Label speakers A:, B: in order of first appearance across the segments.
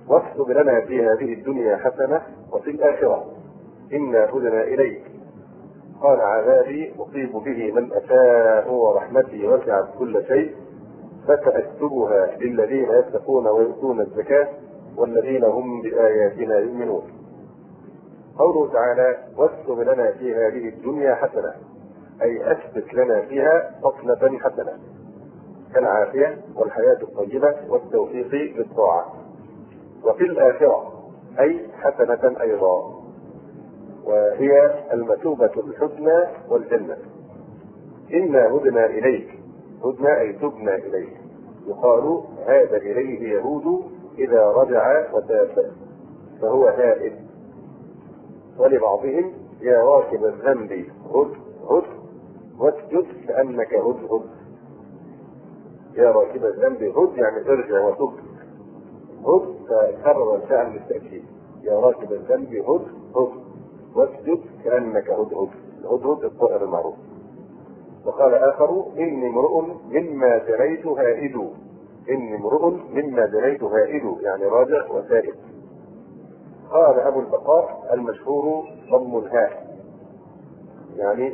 A: واكتب لنا في هذه الدنيا حسنة وفي الآخرة إنا هدنا إليك. قال عذابي أصيب به من أشاء ورحمتي وسعت كل شيء فسأكتبها للذين يتقون ويؤتون الزكاة والذين هم بآياتنا يؤمنون. قوله تعالى واكتب لنا في هذه الدنيا حسنة، أي أثبت لنا فيها فصلة حسنة كالعافية والحياة الطيبة والتوفيق للطاعة. وفي الآخرة أي حسنة أيضا، وهي المثوبة الحسنى والجنة. إنا هدنا إليك، هدنا أي تبنا إليك. يقال هذا إليه يهود إذا رجع وتاب فهو هائب. ولبعضهم يا راكب الذنب هد هد واسجد كأنك هد هد. يا راكب الذنب هد يعني ارجع وتب، هد فكرر الفعل للتأكيد. يا راكب الذنب هد هد واسجد كأنك هد هد. الهد هد الطائر المعروف. وقال آخر إني امرؤ مما جريت هائد، إني امرؤ مما جريت هائد يعني راجع وسائد. قال أبو البقاء المشهور ضم الهاء يعني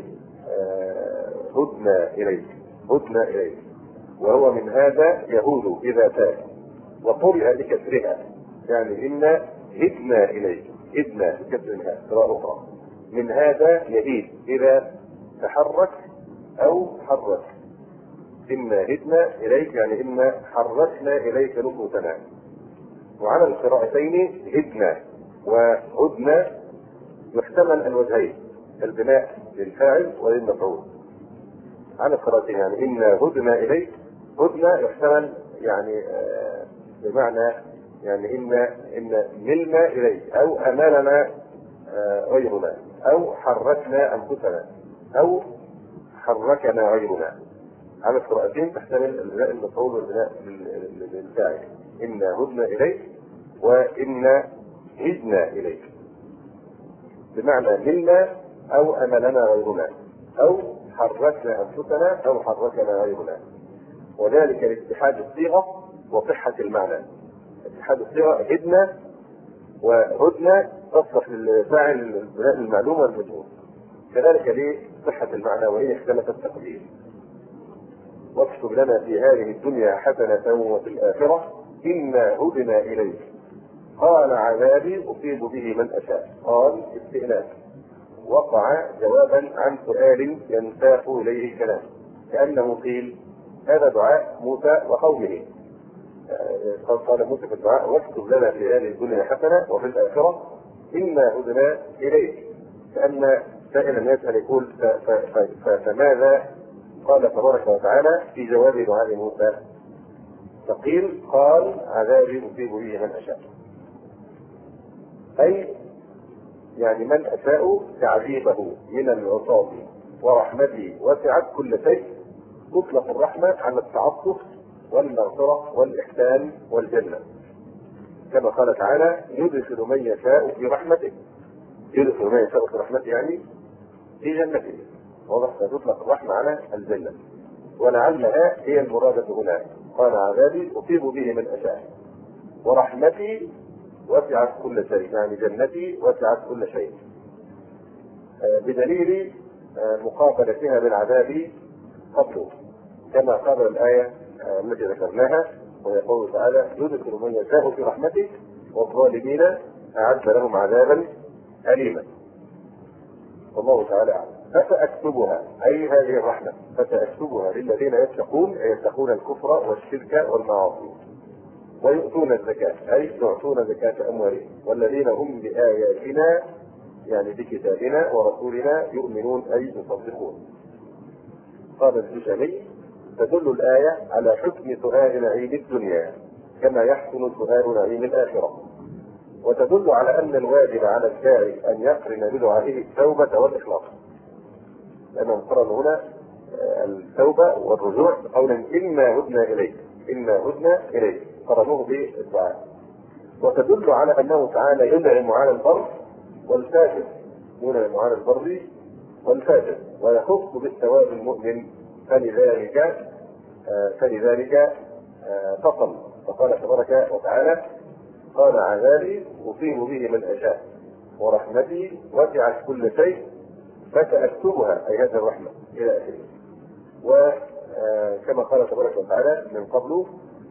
A: هدنا إليك، هدنا إليك، وهو من هذا يهود إذا تاب، وقرئ بكسرها يعني إنا هدنا إليك، هدنا بكسرها قراءة أخرى. من هذا يهيد إذا تحرك أو حرك. إنا هدنا إليك يعني إنا حركنا إليك نفوسنا. وعلى القراءتين هدنا وهدنا يحتمل الوجهين، البناء للفاعل وللمفعول. على القراءتين يعني إنا هدنا إليك، هدنا يحتمل يعني بمعنى يعني إن ملنا إليك أو أمالنا غيرنا أو حركنا أنفسنا أو حركنا غيرنا. على القراءتين تحتمل البناء المفعول والبناء للفاعل. إنا هدنا إليك وإنا هدنا إليك بمعنى ملنا أو أملنا غيرنا أو حركنا أنفسنا أو حركنا غيرنا. وذلك لاتحاد الصيغة وصحة المعنى. اتحاد الصيغة هدنا وهدنا تصلح للفاعل البناء المعلوم والمجهول، كذلك لصحة المعنى وإن اختلف التقدير. واكتب لنا في هذه الدنيا حسنة وفي الآخرة إنا هدنا إليك. قال عذابي أصيب به من أشاء. قال استئناف وقع جوابا عن سؤال ينساق إليه الكلام، كأنه قيل هذا دعاء موسى وقومه. قال موسى في الدعاء واكتب لنا في هذه الدنيا حسنة وفي الآخرة إنا هدنا إليك، كأن سائلا يسأل يقول فماذا قال تبارك وتعالى في جواب دعاء موسى؟ فقيل قال عذابي أصيب به من أشاء، أي يعني من أشاء تعذيبه من العصاة، ورحمتي وسعت كل شيء. تطلق الرحمة على التعطف والمغفرة والإحسان والجنة، كما قال تعالى يدخل من يشاء في رحمته. يدخل من يشاء في رحمته يعني في جنته. واضح؟ تطلق الرحمة على الجنة، ولعلها هي المرادة هنا. قال عذابي أصيب به من أشاء ورحمتي وسعت كل شيء يعني جنتي وسعت كل شيء، بدليل مقابلتها بالعذاب قبله، كما قال الآية التي ذكرناها ويقول تعالى يدخل من يشاء في رحمته والظالمين أعد لهم عذابا أليما. والله تعالى أعلم. فسأكتبها أي هذه الرحمة فسأكتبها للذين يتقون، أي يتقون الكفر والشرك والمعاصي ويؤتون الزكاة أي يعطون زكاة أموالهم، والذين هم بآياتنا يعني بكتابنا ورسولنا يؤمنون أي يصدقون. قال الجشمي تدل الآية على حسن سؤال نعيم الدنيا كما يحسن سؤال نعيم الآخرة، وتدل على أن الواجب على الداعي أن يقرن بدعائه التوبة والإخلاص، لأنهم قرنوا هنا التوبة والرجوع قولا إنا هدنا إليك، إنا هدنا إليك قرنوه بالدعاء. وتدل على أنه تعالى ينعم على البر والفاجر، ينعم على البر والفاجر ويخص بالثواب المؤمن، فلذلك فصل فقال تبارك وتعالى قال عذابي أصيب به من أشاء ورحمتي وسعت كل شيء فسأكتبها، أي هذه الرحمة إلى آخره. وكما قال تبارك وتعالى من قبله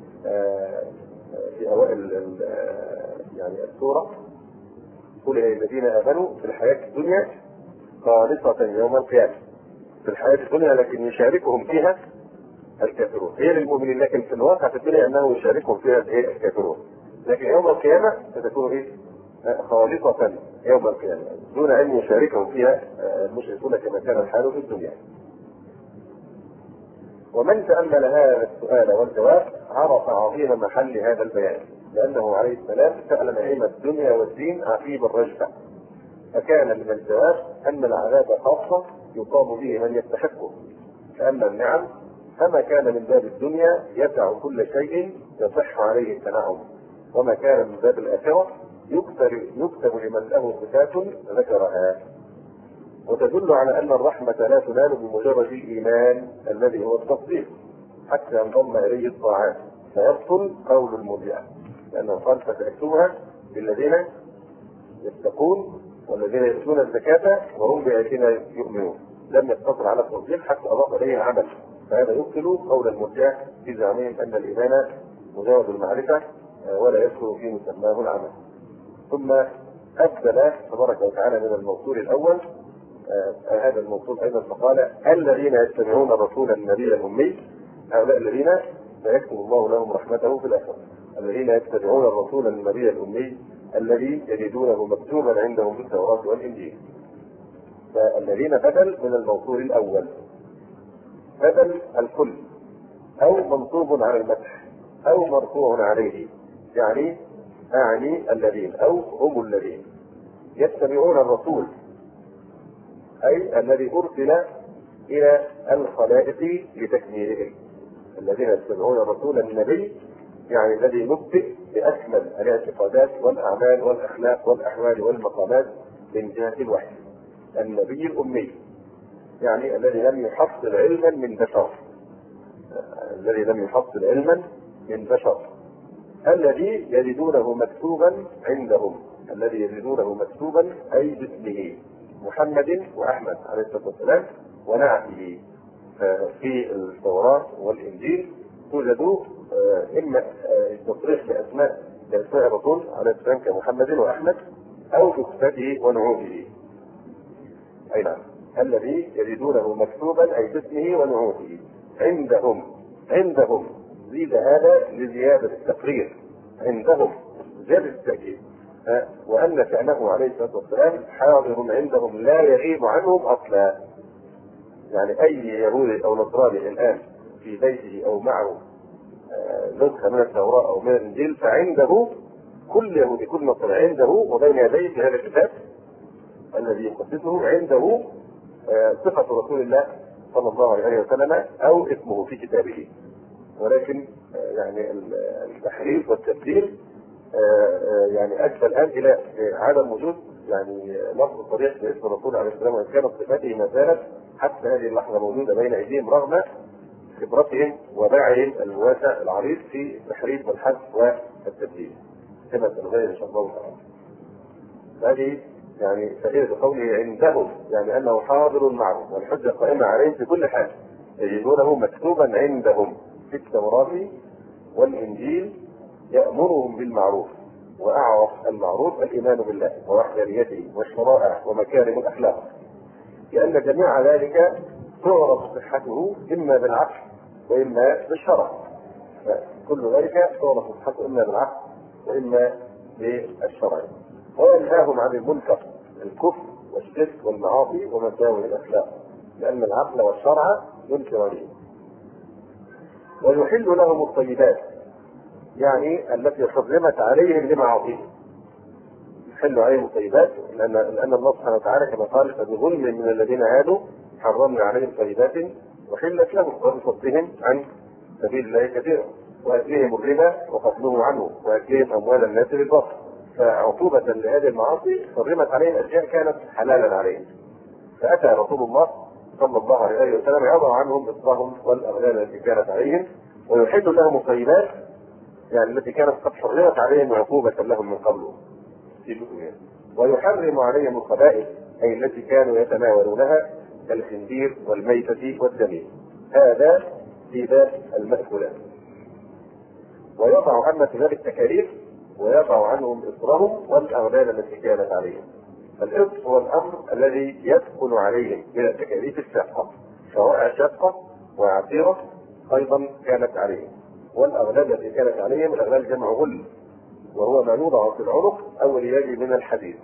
A: في أوائل يعني السورة: قل يا الذين آمنوا في الحياة الدنيا خالصة يوم القيامة. في الحياة الدنيا لكن يشاركهم فيها الكافرون، هي للمؤمنين، لكن في الواقع في الدنيا أنه يشاركهم فيها الكافرون، لكن يوم القيامة ستكون خالصة يوم القيامة دون أن يشاركهم فيها المشركون كما كان الحال في الدنيا. ومن تأمل هذا السؤال والجواب عرف عظيم محل هذا البيان، لأنه عليه السلام سأل نعيم الدنيا والدين عقيب الرجفة، فكان من الجواب أن العذاب خاصة يقام به من يستحقه، فأما النعم فما كان من باب الدنيا يسع كل شيء يصح عليه التنعم، وما كان من باب الآخرة يكتب لمن له صفات ذكرها. وتدل على أن الرحمة لا تنال بمجرد الإيمان الذي هو التصديق حتى ينضم إليه الطاعات فيبطل قول المرجئة، لأنه قال فسأكتبها للذين يتقون والذين يؤتون الزكاة وهم بآياتنا يؤمنون، لم يقتصر على التصديق حتى أضاف إليه العمل، فهذا يبطل قول المرجئة في زعمهم أن الإيمان مجرد المعرفة ولا يدخل في مسماه العمل. ثم أبدل تبارك وتعالى من الموصول الأول هذا الموصول أيضا فقال: الذين يتبعون الرسول النبي الأمي، هؤلاء الذين سيكتب الله لهم رحمته في الآخرة، الذين يتبعون الرسول النبي الأمي الذي يجدونه مكتوبا عندهم في التوراة والإنجيل. فالذين بدل من الموصول الأول، بدل الكل أو منصوب على المدح أو مرفوع عليه، يعني أعني الذين أو هم الذين يتبعون الرسول، أي الذي أرسل إلى الخلائق لتكميلهم. الذين يتبعون الرسول النبي يعني الذي نبئ بأكمل الاعتقادات والأعمال والأخلاق والأحوال والمقامات من جهة الوحي. النبي الأمي يعني الذي لم يحصل علما من بشر، الذي لم يحصل علما من بشر، الذي يجدونه مكتوبا عندهم، الذي يجدونه مكتوبا أي باسمه محمد وأحمد عليه الصلاة والسلام ونعته. في التوراة والإنجيل توجد إما التصريح بأسماء الرسول عليه السلام كمحمد وأحمد أو بصفته ونعوته. أي نعم، الذي يجدونه مكتوبا أي باسمه ونعوته عندهم زيد هذا لزيادة التقرير، عندهم زيادة التأكيد، وأن شأنه عليه الصلاة والسلام حاضر عندهم لا يغيب عنهم أصلا. يعني أي يهودي أو نصراني الآن في بيته أو معه نسخة من التوراة أو من الإنجيل فعنده كل يهودي كل نصراني عنده وبين يديه في هذا الكتاب الذي يقدسه عنده صفة رسول الله صلى الله عليه وسلم أو اسمه في كتابه. ولكن يعني التحريف والتبديل يعني أدى الآن إلى عدم وجود يعني لفظ صريح باسم الرسول عليه السلام، وإن كانت صفاته ما زالت حتى هذه اللحظة موجودة بين أيديهم رغم خبرتهم وباعهم الواسع العريض في التحريف والحذف والتبديل كما سنبين إن شاء الله تعالى. هذه يعني فائدة قوله عندهم، يعني أنه حاضر معهم والحجة قائمة عليهم في كل حال، يجدونه مكتوبا عندهم في التوراة والإنجيل يأمرهم بالمعروف، وأعرف المعروف الإيمان بالله ووحدانيته والشرائع ومكارم الأخلاق، لأن جميع ذلك تعرف صحته إما بالعقل وإما بالشرع، كل ذلك تعرف صحته إما بالعقل وإما بالشرع. وينهاهم عن المنكر الكفر والشرك والمعاصي ومساوئ الأخلاق، لأن العقل والشرع ينكرانه. ويحل لهم الطيبات يعني التي حرمت عليهم لمعاصيهم، يحل عليهم الطيبات لأن الله سبحانه وتعالى كما قال: فبظلم من الذين هادوا حرمنا عليهم طيبات وحلت لهم وبصدهم عن سبيل الله كثيرا وأكلهم الربا وقتلهم عنه وأكلهم أموال الناس بالباطل. فعقوبة لهذه المعاصي حرمت عليهم أشياء كانت حلالا عليهم، فأتى رسول الله صلى الله عليه وسلم يضع عنهم إصرهم والأغلال التي كانت عليهم ويحل لهم الطيبات، يعني التي كانت قد حرمت عليهم عقوبة لهم من قبل في الدنيا، ويحرم عليهم الخبائث أي التي كانوا يتناولونها كالخنزير والميتة والدم. هذا في باب المأكولات. ويضع عن باب التكاليف ويضع عنهم إصرهم والأغلال التي كانت عليهم. الإصر هو الأمر الذي يثقل عليهم من التكاليف الشاقة، سواء شاقة وعسيرة أيضا كانت عليهم. والأغلال التي كانت عليهم، الأغلال جمع غل، وهو ما يوضع في العنق أو اليد من الحديد،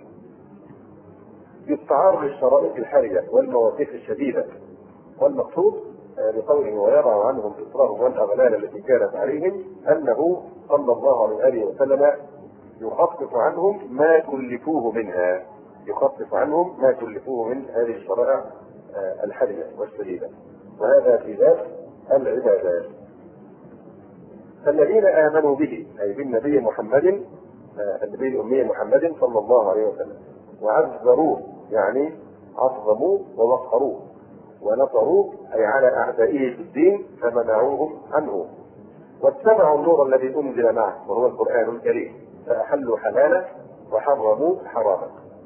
A: يستعار للشرائط الحرجة والمواثيق الشديدة. والمقصود بقوله ويضع عنهم إصرهم والأغلال التي كانت عليهم أنه صلى الله عليه وسلم يخفف عنهم ما كلفوه منها، يخفف عنهم ما كلفوه من هذه الشرائع الحرجة والشديدة. وهذا في باب العبادات. فالذين آمنوا به أي بالنبي محمد، النبي الأمي محمد صلى الله عليه وسلم، وعزروه يعني عظموه ووقروه، ونصروه أي على أعدائه في الدين فمنعوهم عنه، واتبعوا النور الذي أنزل معه وهو القرآن الكريم فأحلوا حلالا وحرموا حراما.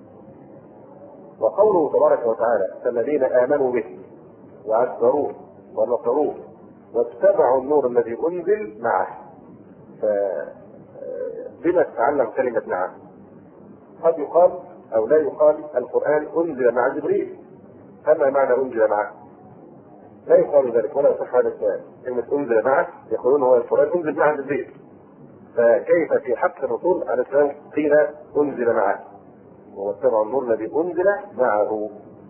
A: وقوله تبارك وتعالى فالذين آمنوا به وعزروه ونصروه واتبعوا النور الذي أنزل معه. بما تتعلم كلمة معه؟ قد يقال أو لا يقال القرآن أنزل مع جبريل، فما معنى أنزل معه؟ لا يقال ذلك ولا يصح هذا السؤال. كلمة أنزل معه يقولون هو القرآن أنزل مع جبريل، فكيف في حق الرسول عليه السلام قيل أنزل معه واتبع النور الذي أنزل معه؟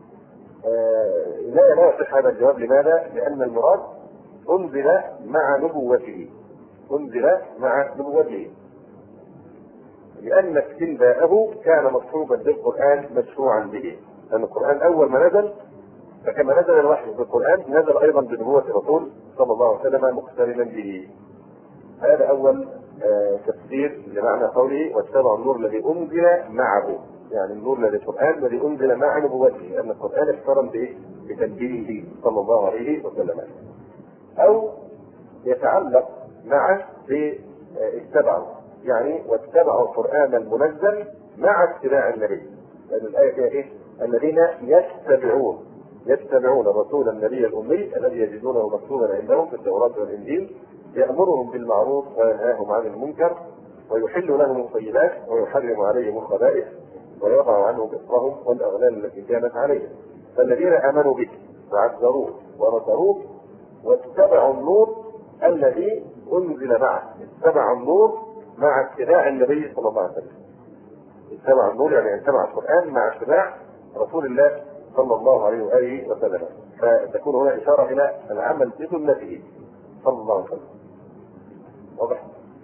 A: لا يصح هذا الجواب. لماذا؟ لأن المراد أنزل مع نبوته، أنزل مع نبوته، لأن استنباءه كان مصحوبا بالقرآن مشروعا به، لأن القرآن أول ما نزل فكما نزل الوحي بالقرآن نزل أيضا بنبوة الرسول صلى الله عليه وسلم مقترنا به. هذا أول تفسير لمعنى قوله واتبعوا النور الذي أنزل معه، يعني النور الذي القرآن الذي أنزل مع نبوته، لأن القرآن اقترن بتنزيله صلى الله عليه وسلم. أو يتعلق معه باتبعوا، يعني واتبعوا القرآن المنزل مع اتباع النبي، لأن الآية فيها إيه؟ الذين يتبعون الرسول النبي الأمي الذي يجدونه مكتوبا عندهم في التوراة والإنجيل يأمرهم بالمعروف وينهاهم عن المنكر ويحل لهم الطيبات ويحرم عليهم الخبائث ويضع عنهم إصرهم والأغلال التي كانت عليهم. فالذين آمنوا به وعزروه ونصروه واتبعوا النور الذي أنزل معه، اتبعوا النور مع اتباع النبي صلى الله عليه وسلم. اتبع النور يعني اتبع القرآن مع اتباع رسول الله صلى الله عليه وآله وسلم، فتكون هنا إشارة إلى العمل بسنته صلى الله عليه وسلم. واضح؟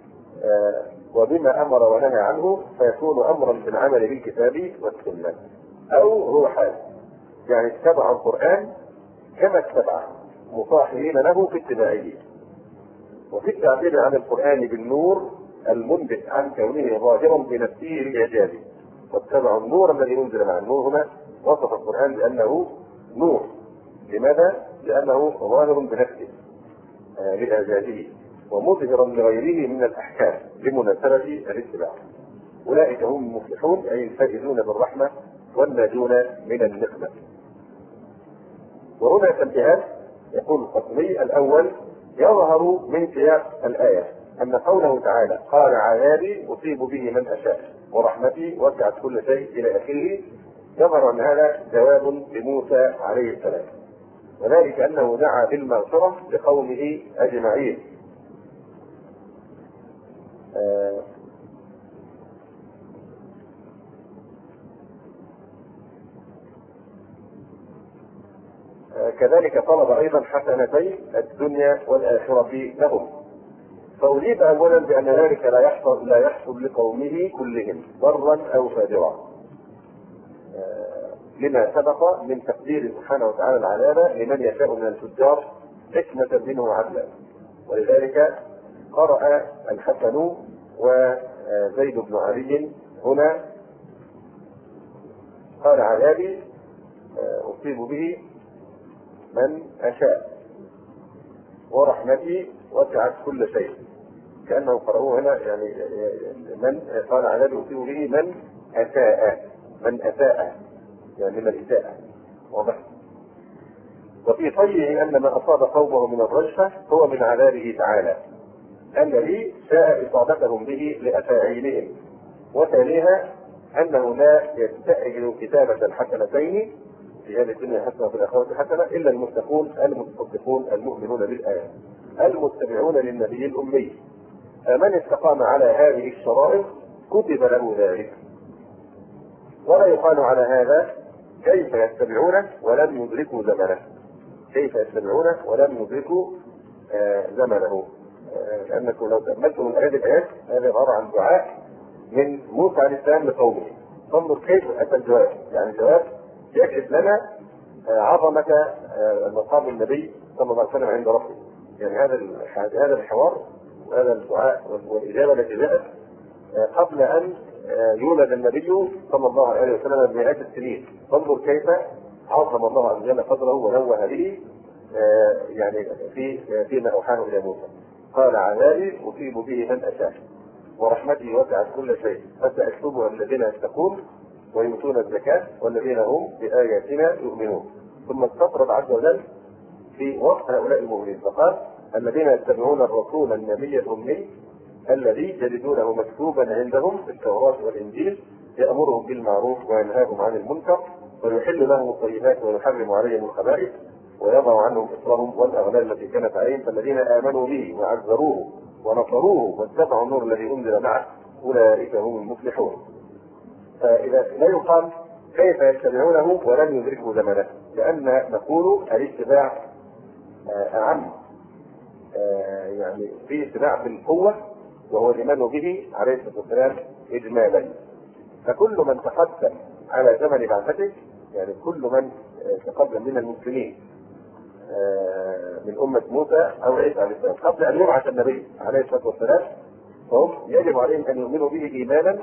A: وبما أمر ونهى عنه فيكون أمرا بالعمل بالكتاب والسنة. أو هو حال، يعني اتبع القرآن كما اتبعه مصاحبين له في اتباعه. وفي التعبير عن القرآن بالنور المنبت عن كونه ظاهرا بنفسه الإعجازي، واتبعوا النور الذي أنزل مع النور. هنا وصف القرآن بأنه نور. لماذا؟ لأنه ظاهر بنفسه لإعجازه ومظهرا لغيره من الأحكام بمناسبة الاتباع. أولئك هم المفلحون أي الفائزون بالرحمة والناجون من النقمة. وهنا تنبيهات. يقول القطمي الأول يظهر من سياق الآية أن قوله تعالى قال عذابي أصيب به من أشاء ورحمتي وسعت كل شيء إلى آخره، يظهر أن هذا جواب لموسى عليه السلام، وذلك أنه دعا بالمغفرة لقومه أجمعين. كذلك طلب أيضا حسنتي الدنيا والآخرة لهم. فأجيب أولا بأن ذلك لا يحصل لقومه كلهم برا أو فاجرا، لما سبق من تقدير سبحانه وتعالى العذاب لمن يشاء من الفجار حكمة منه وعدلا. ولذلك قرأ الحسن وزيد بن علي هنا قال عذابي أصيب به من أشاء ورحمتي وسعت كل شيء. كأنه قرأوه هنا يعني من قال عذاب يصيب به من أساء، من أساء يعني من الإساءة. واضح. وفي طيه أن ما أصاب قومه من الرجفة هو من عذابه تعالى الذي شاء إصابتهم به لأفاعيلهم. وثانيها أنه لا يستأجل كتابة الحسنتين في هذه الدنيا حسنة وفي الآخرة حسنة إلا المتقون المتصدقون المؤمنون بالآيات المتبعون للنبي الأمي. فمن استقام على هذه الشرائط كتب له ذلك. ولا يقال على هذا كيف يتبعونه ولم يدركوا زمنه، كيف يتبعونه ولم يدركوا زمنه. لأنكم لو تأملتم من هذه الآيات هذا عبارة عن دعاء من موسى عليه السلام لقومه. انظر كيف أتى الجواب، يعني الجواب يكشف لنا عظمة مقام النبي صلى الله عليه وسلم عند ربه. يعني هذا الحوار وهذا الدعاء والإجابة التي جاءت قبل أن يولد النبي صلى الله عليه وسلم بمئات السنين. انظر كيف عظم الله عز وجل قدره ونوه به يعني فيما أوحاه إلى موسى. قال عذابي أصيب به من أشاء ورحمتي وسعت كل شيء فسأكتبها الذين يتقون ويؤتون الزكاة والذين هم بآياتنا يؤمنون. ثم استطرد عز وجل في وصف هؤلاء المؤمنين فقال الذين يتبعون الرسول النبي الأمي الذي يجدونه مكتوبا عندهم في التوراة والإنجيل يأمرهم بالمعروف وينهاهم عن المنكر ويحل لهم الطيبات ويحرم عليهم الخبائث ويضع عنهم إصرهم والأغلال التي كانت عليهم فالذين آمنوا به وعزروه ونصروه واتبعوا النور الذي أنزل معه أولئك هم المفلحون. فإذا لا يقال كيف يتبعونه ولم يدركوا زمنه، لأن نقول الاتباع أعم، يعني في اتباع بالقوة وهو الإيمان به عليه الصلاة والسلام إجمالا. فكل من تقدم على زمن بعثته، يعني كل من تقدم من المسلمين من أمة موسى أو عيسى عليه السلام قبل أن يبعث النبي عليه الصلاة والسلام فهم يجب عليهم أن يؤمنوا به إيمانا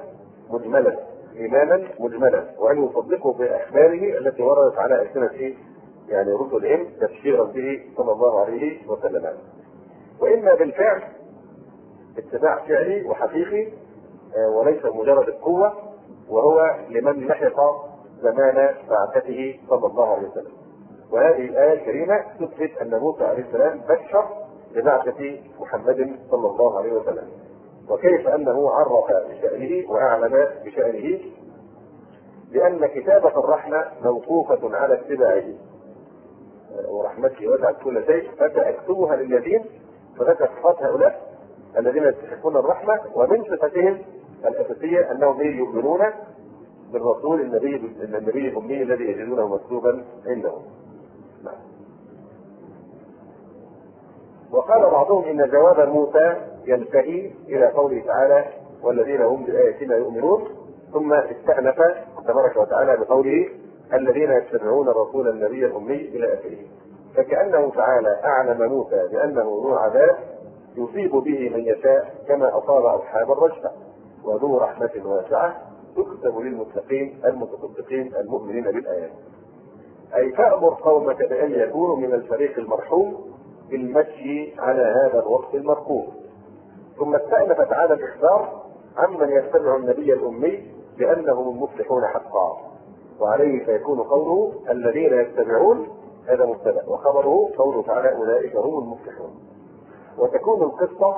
A: مجملا وأن يصدقوا بأخباره التي وردت على ألسنة يعني رسلهم تبشيرا به صلى الله عليه وسلم. وإما بالفعل اتباع فعلي وحقيقي وليس مجرد القوة، وهو لمن لحق زمان بعثته صلى الله عليه وسلم. وهذه الآية الكريمة تثبت أن موسى عليه السلام بشر ببعثة محمد صلى الله عليه وسلم، وكيف أنه عرف بشأنه وأعلم بشأنه لأن كتابة الرحمة موقوفة على اتباعه ورحمته وسعت كل شيء فسأكتبها للذين فذكر صفات هؤلاء الذين يستحقون الرحمة ومن صفتهم الأساسية أنهم يؤمنون بالرسول النبي الأمي الذي يجدونه مكتوبا عندهم. وقال بعضهم إن جواب موسى ينتهي إلى قوله تعالى والذين هم بآياتنا يؤمنون، ثم استأنف تبارك وتعالى بقوله الذين يتبعون الرسول النبي الأمي إلى آخره. فكأنه تعالى أعلم موسى بأنه ذو عذاب يصيب به من يشاء كما أصاب أصحاب الرجفة، وذو رحمة واسعة تكتب للمتقين المتصدقين المؤمنين بالآيات. أي فأمر قومك بأن يكونوا من الفريق المرحوم بالمشي على هذا الوصف المرقوم. ثم استأنف تعالى الإخبار عمن يتبع النبي الأمي بأنهم المفلحون حقا، وعليه فيكون قوله الذين يتبعون هذا مبتدأ وخبره قوله تعالى أولئك هم المفلحون. وتكون القصة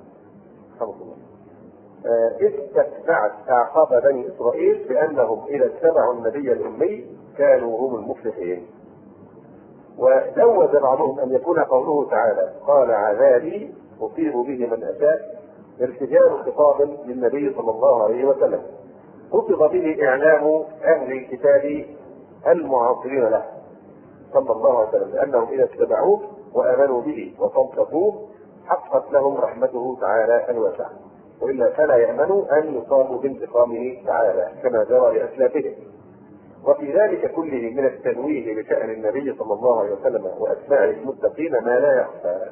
A: إذ تتبعت أعقاب بني إسرائيل بأنهم إذا اتبعوا النبي الأمي كانوا هم المفلحين. وجوز بعضهم أن يكون قوله تعالى قال عذابي أصيب به من أشاء ارتجال خطاب للنبي صلى الله عليه وسلم قصد به إعلام أهل الكتاب المعاصرين له صلى الله عليه وسلم لأنهم إذا اتبعوه وآمنوا به وصدقوه حقت لهم رحمته تعالى الواسعة، وإلا فلا يأمنوا أن يصابوا بانتقامه تعالى كما جرى لأسلافهم. وفي ذلك كله من التنويه بشأن النبي صلى الله عليه وسلم وأتباعه المتقين ما لا يخفى.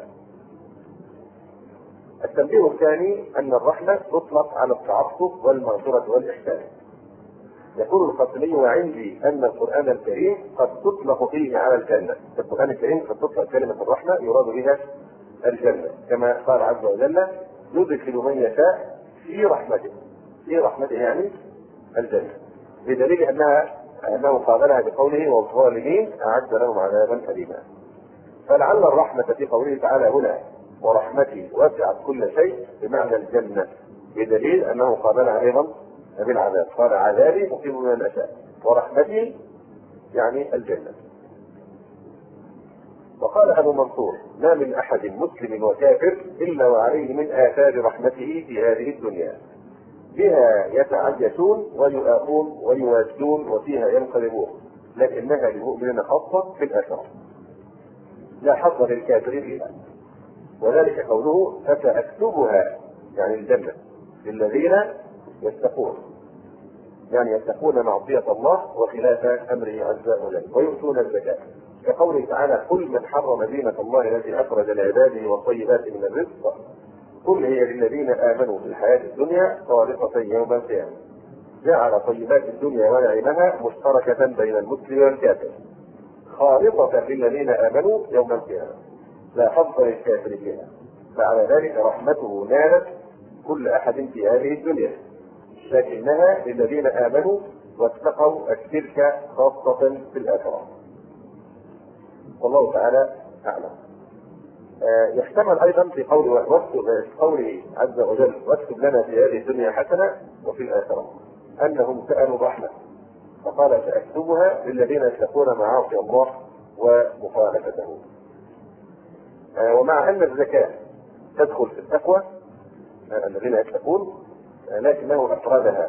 A: التنبيه الثاني أن الرحمة تطلق على التعطف والمغفرة والإحسان. يقول القاسمي وعندي أن القرآن الكريم قد تطلق فيه على الجنة. القرآن الكريم قد تطلق كلمة الرحمة يراد بها الجنة كما قال عز وجل يدخل من يشاء في رحمته. في رحمته يعني الجنة، بدليل أنه قابلها بقوله والظالمين أعد لهم عذابا أليما. فلعل الرحمة في قوله تعالى هنا ورحمتي وسعت كل شيء بمعنى الجنة، بدليل أنه قابلها أيضا بالعذاب، قال عذابي أصيب من أشاء ورحمتي يعني الجنة. وقال أبو منصور ما من أحد مسلم وكافر إلا وعليه من آثار رحمته في هذه الدنيا، بها يتعيشون ويؤاخون ويواجدون وفيها ينقلبون، لكنها للمؤمنين خاصة في الآخرة لا حظ للكافرين فيها. وذلك قوله فسأكتبها يعني الجنة للذين يتقون، يعني يتقون معصية الله وخلاف أمره عز وجل ويؤتون الزكاة، كقوله تعالى قل من حرم زينة الله التي أخرج لعباده والطيبات من الرزق قل هي للذين آمنوا في الحياة الدنيا خالصة يوم القيامة. جعل طيبات الدنيا ونعيمها مشتركة بين المسلم والكافر خالصة للذين آمنوا يوم القيامة لا حظ للكافر فيها، فعلى ذلك رحمته نالت كل أحد في هذه الدنيا، لكنها للذين آمنوا واتقوا الشرك خاصة في الآخرة. والله تعالى أعلم. يحتمل أيضا في قوله عز وجل واكتب لنا في هذه الدنيا حسنة وفي الآخرة أنهم سألوا رحمة فقال سأكتبها للذين يتقون معاصي الله ومخالفته. ومع أن الزكاة تدخل في التقوى الذين يتقون لكنه أفرادها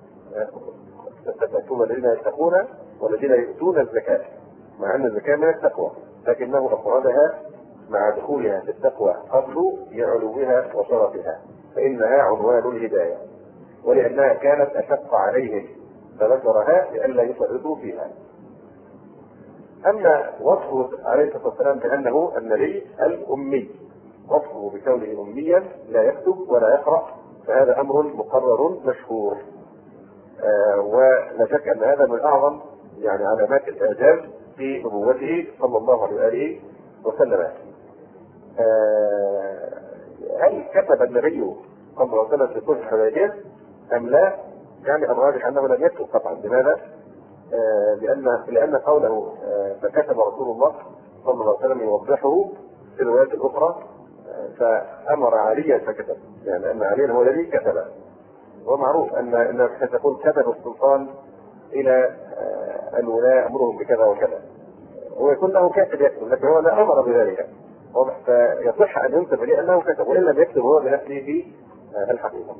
A: تأتون الذين يتقون والذين يؤتون الزكاة، مع أن الزكاة من التقوى لكنه أفرادها مع دخولها في التقوى قبل لعلوها وشرفها، فإنها عنوان الهداية ولأنها كانت أشق عليهم فذكرها لئلا يفرطوا فيها. أما وصفه عليه الصلاة والسلام بأنه النبي الأمي، وصفه بكونه أميا لا يكتب ولا يقرأ، فهذا أمر مقرر مشهور، ولا شك أن هذا من أعظم يعني علامات الإعجاز في نبوته صلى الله عليه وسلم. هل كتب النبي صلى الله عليه وسلم في صلح الحديبية أم لا؟ يعني الراجح أنه لم يكتب قطعا. لماذا؟ لأن قوله فكتب رسول الله صلى الله عليه وسلم يوضحه في الروايات الأخرى، فأمر عليا فكتب، يعني أن عليا هو الذي كتب. ومعروف أن تقول كتب السلطان إلى الولاة أمرهم بكذا وكذا، ويكون له كاتب يكتب، لكن هو لا أمر بذلك، فيصح أن ينسب إليه أنه كتب وإن لم يكتب هو بنفسه في الحقيقة.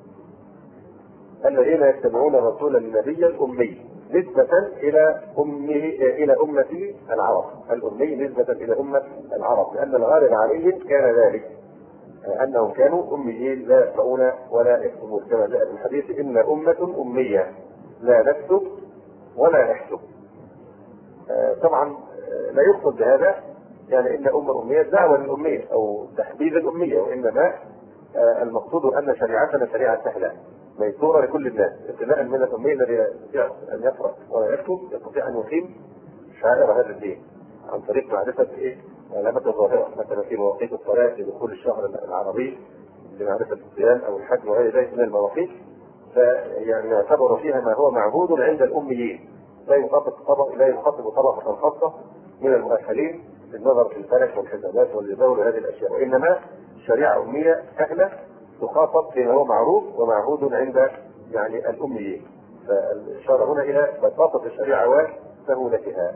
A: الذين يتبعون الرسول النبي الأمي نسبة إلى أمة العرب، الأمي نسبة إلى أمة العرب، لأن الغالب عليهم كان ذلك أنهم كانوا أميين لا يقرؤون ولا يكتبون، كما جاء في الحديث إن أمة أمية لا نكتب ولا نحسب. طبعا لا يقصد بهذا يعني إن أمة أمية دعوة للأمية أو تحديد الأمية، وإنما المقصود أن شريعتنا شريعة سهلة ميسورة لكل الناس، ابتداء من الأمي الذي يستطيع أن يقرأ ولا يكتب يستطيع أن يقيم شعائر هذا الدين عن طريق معرفة علامات الظاهرة، مثلا في مواقيت الصلاة لدخول الشهر العربي لمعرفة الصيام أو الحج وغير ذلك من المواقيت، فيعني يعتبر فيها ما هو معبود عند الأميين، لا يخاطب طبقة خاصة من المؤهلين بالنظر في الفلك والحسابات والجداول وهذه الأشياء، وإنما شريعة أمية سهلة تخاطب بما هو معروف ومعهود عند يعني الأميين. فالإشارة هنا إلى بساطة الشريعة وسهولتها.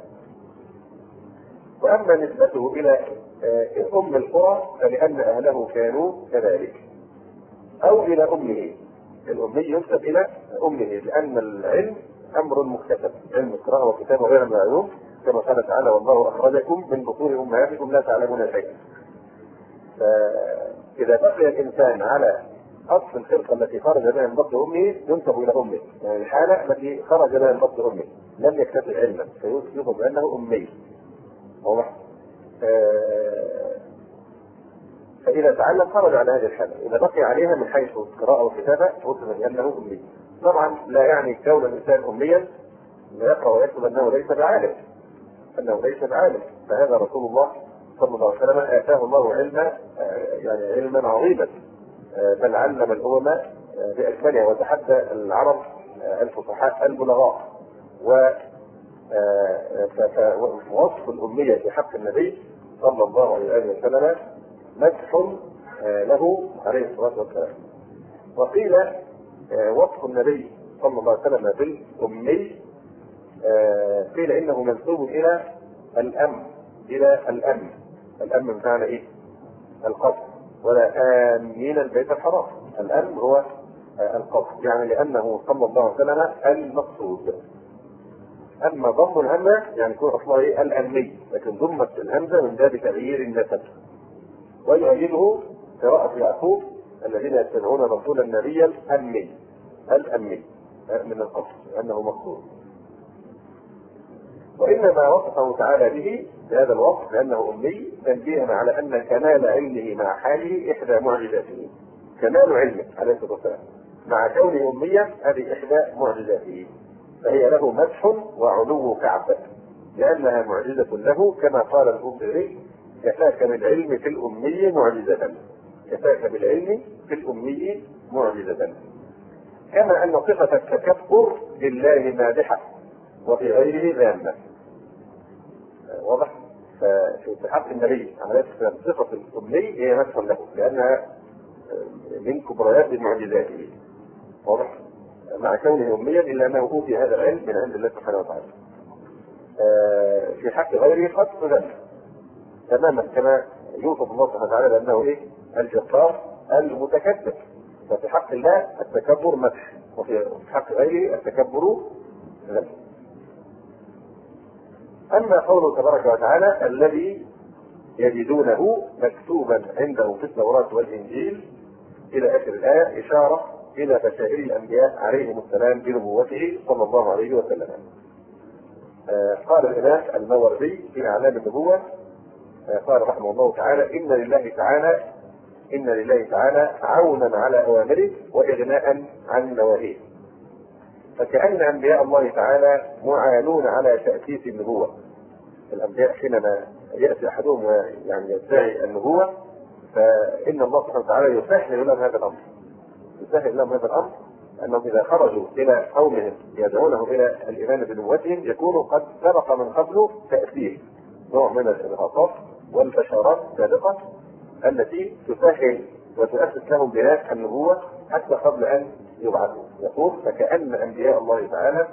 A: وأما نسبته إلى أم القرى فلأن أهله كانوا كذلك، أو إلى أمه. الأمي ينسب إلى أمه لأن العلم أمر مكتسب، علم القراءة والكتابة غير معلوم، كما قال تعالى والله أخرجكم من بطون أمهاتكم لا تعلمون شيئا. فإذا بقي الإنسان على أصل الخلقة التي خرج بها من بطن أمه ينسب إلى أمه، يعني الحالة التي خرج بها من بطن أمه لم يكتسب علما فيوصف بأنه أمي. فإذا تعلم خرج على هذه الحالة، إذا بقي عليها من حيث القراءة والكتابة وصف بأنه أمي. طبعا لا يعني كون الإنسان أميا لا يقرأ ويكتب أنه ليس بعالم، فهذا رسول الله صلى الله عليه وسلم آتاه الله علما يعني علما عظيما، بل علم الأمم بأكملها وتحدى العرب الفصحاء البلغاء. ووصف الأمية في حق النبي صلى الله عليه وسلم مدح له عليه الصلاة والسلام. وقيل وصف النبي صلى الله عليه وسلم بالأمي قيل إنه منسوب إلى الأمن، الأمن بمعنى إيه؟ القصد، ولا آمين البيت الحرام. الأمن هو القصد، يعني لأنه صلى الله عليه وسلم المقصود. أما ضم الهمزة يعني يكون أصلها إيه؟ الأمني، لكن ضمت الهمزة من باب تغيير النسب. ويؤيده قراءة يعقوب الذين يتبعون رسول النبي الأمي من القصد أنه مقصود. وإنما وصفه تعالى به بهذا الوصف لأنه أمي تنبيها على أن كمال علمه مع حاله إحدى معجزاته. كمال علمه عليه الصلاة والسلام مع كونه أميا هذه إحدى معجزاته، فهي له مدح وعلو كعبة لأنها معجزة له، كما قال البوصيري: كفاك بالعلم في الأمي معجزة، كفاك بالعلم في الأمي معجزة. كما أن صفة التكبر لله مادحة وفي غيره ذامة. واضح؟ ففي حق النبي عليه الصلاة والسلام صفة الأمي هي مدح له لأنها من كبريات معجزاته. واضح؟ مع كونه أميا إلا أنه أوتي هذا العلم من عند الله سبحانه وتعالى. في حق غيره قد ذم تماما، كما يوصف الله سبحانه وتعالى بأنه إيه؟ الجبار المتكبر. ففي حق الله التكبر مدح، وفي حق غيره التكبر ذم. أما قوله تبارك وتعالى: الذي يجدونه مكتوبا عندهم في التوراة والإنجيل إلى آخر الآية، إشارة إلى بشائر الأنبياء عليهم السلام بنبوته صلى الله عليه وسلم. قال الإمام الماوردي في أعلام النبوة قال رحمه الله تعالى: إن لله تعالى عونا على أوامره وإغناء عن نواهيه. فكأن أنبياء الله تعالى معانون على تأسيس النبوة. الأنبياء حينما يأتي أحدهم يعني يدعي النبوة فإن الله سبحانه وتعالى يسهل لهم هذا الأمر، أنهم إذا خرجوا إلى قومهم يدعونهم إلى الإيمان بنبوتهم يكونوا قد سبق من قبل تأسيس نوع من الإرهاصات والبشارات السابقة التي تسهل وتؤسس لهم بناء النبوة حتى قبل أن يبعثوا. يقول: فكأن أنبياء الله تعالى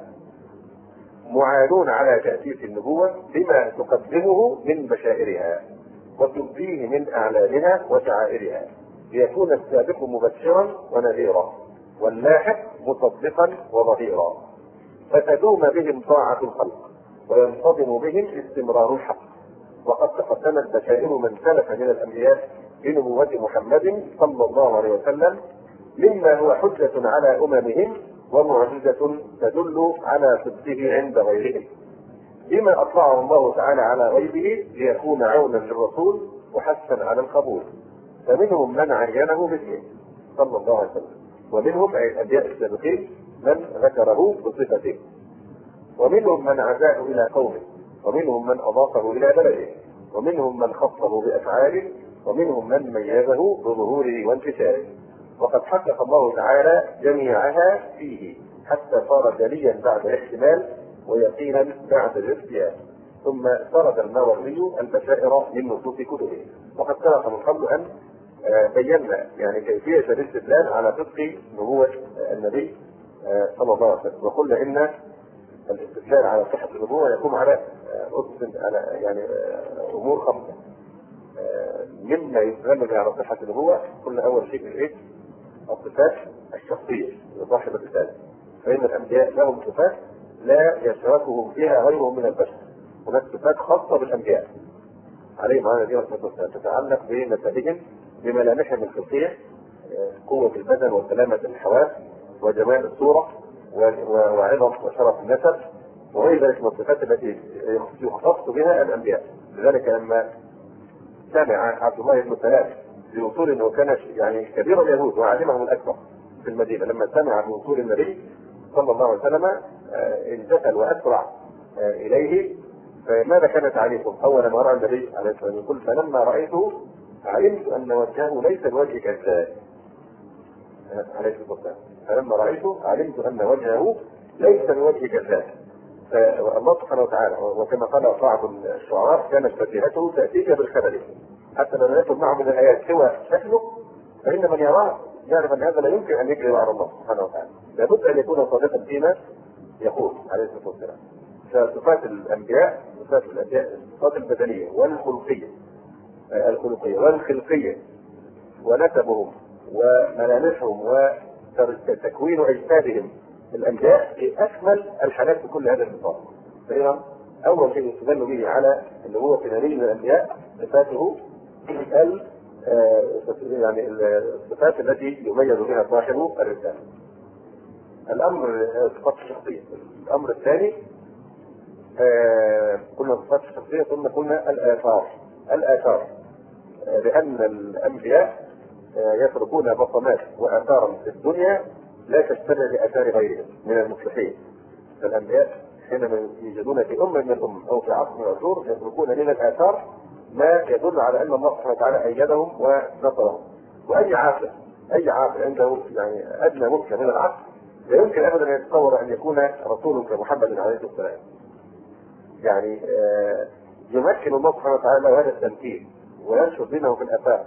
A: معانون على تأسيس النبوة بما تقدمه من بشائرها وتبديه من أعلامها وشعائرها، ليكون السابق مبشرا ونذيرا واللاحق مصدقا وظهيرا، فتدوم بهم طاعة الخلق وينتظم بهم استمرار الحق. وقد تقدمت بشائر من سلف من الأنبياء بنبوة محمد صلى الله عليه وسلم مما هو حجة على أممهم ومعجزة تدل على صدقه عند غيرهم، بما أطلعه الله تعالى على غيبه ليكون عونا للرسول وحثا على القبول. فمنهم من عينه باسمه صلى الله عليه وسلم، ومنهم أي الأنبياء السابقين من ذكره بصفته، ومنهم من عزاه إلى قومه، ومنهم من أضافه إلى بلده، ومنهم من خصه بأفعاله، ومنهم من ميزه بظهوره وانتشاره. وقد حقق الله تعالى جميعها فيه حتى صار جليا بعد الاحتمال ويقينا بعد الاختيار. ثم سرد الماوردي البشائر من نصوص كتبه. وقد سبق من قبل أن بينا يعني كيفية الاستدلال على صدق نبوة النبي صلى الله عليه وسلم، وقلنا إن الاستدلال على صحة النبوة يقوم على يعني أمور خمسة. مما يستدل على صحة النبوة قلنا أول شيء الإيه؟ الصفات الشخصية لصاحب الرسالة، فإن الأنبياء لهم صفات لا يشاركهم فيها غيرهم من البشر. هناك صفات خاصة بالأنبياء عليهم على نبيهم الصلاة والسلام تتعلق بنسبهم بملامحهم الخلقية، قوة البدن وسلامة الحواس وجمال الصورة وعظم وشرف النسب وغير ذلك من الصفات التي يختص بها الأنبياء. لذلك لما سمع عبد الله بن سلام بوصول انه كان يعني كبير اليهود وعالمهم الاكبر في المدينه، لما سمع بوصول النبي صلى الله عليه وسلم انتقل واسرع اليه. فماذا كان تعليقه اول ما راى النبي عليه الصلاه والسلام؟ يقول: فلما رايته علمت ان وجهه ليس الوجه كذاب، عليه الصلاه والسلام. فلما رايته علمت ان وجهه ليس من وجه كذاب. فالله سبحانه وتعالى وكما قال بعض الشعراء كانت فتيهته تاتيك بالخبر، حتى لو لم يكن معه من الايات سوى شكله فان من يراه يعرف ان هذا لا يمكن ان يكذب على الله سبحانه وتعالى. لابد ان يكون صادقا فيما يقول عليه الصلاه والسلام. فصفات الانبياء الصفات البدنيه والخلقيه والخلقيه ونسبهم وملامحهم وتكوين اجسادهم الانبياء في اكمل الحالات في كل هذه الصفات. فاذا اول شيء يستدل به على اللي هو في نبي من الانبياء صفاته يعني الصفات التي يميز بها صاحب الرساله. الامر صفات الشخصيه. الامر الثاني قلنا صفات الشخصيه ثم قلنا الاثار لان الانبياء يتركون بصمات واثارا في الدنيا لا تشتبه باثار غيرهم من المصلحين. فالانبياء حينما يوجدون في من الامم او في عصر من العصور يتركون من الاثار ما يدل على ان الله سبحانه وتعالى ايدهم ونصرهم. واي عاقل عنده يعني ادنى ممكن من العقل لا يمكن ابدا ان يتصور ان يكون رسول كمحمد عليه الصلاه والسلام. يعني يمكن الله سبحانه وتعالى هذا التمكين وينشر دينه في الافاق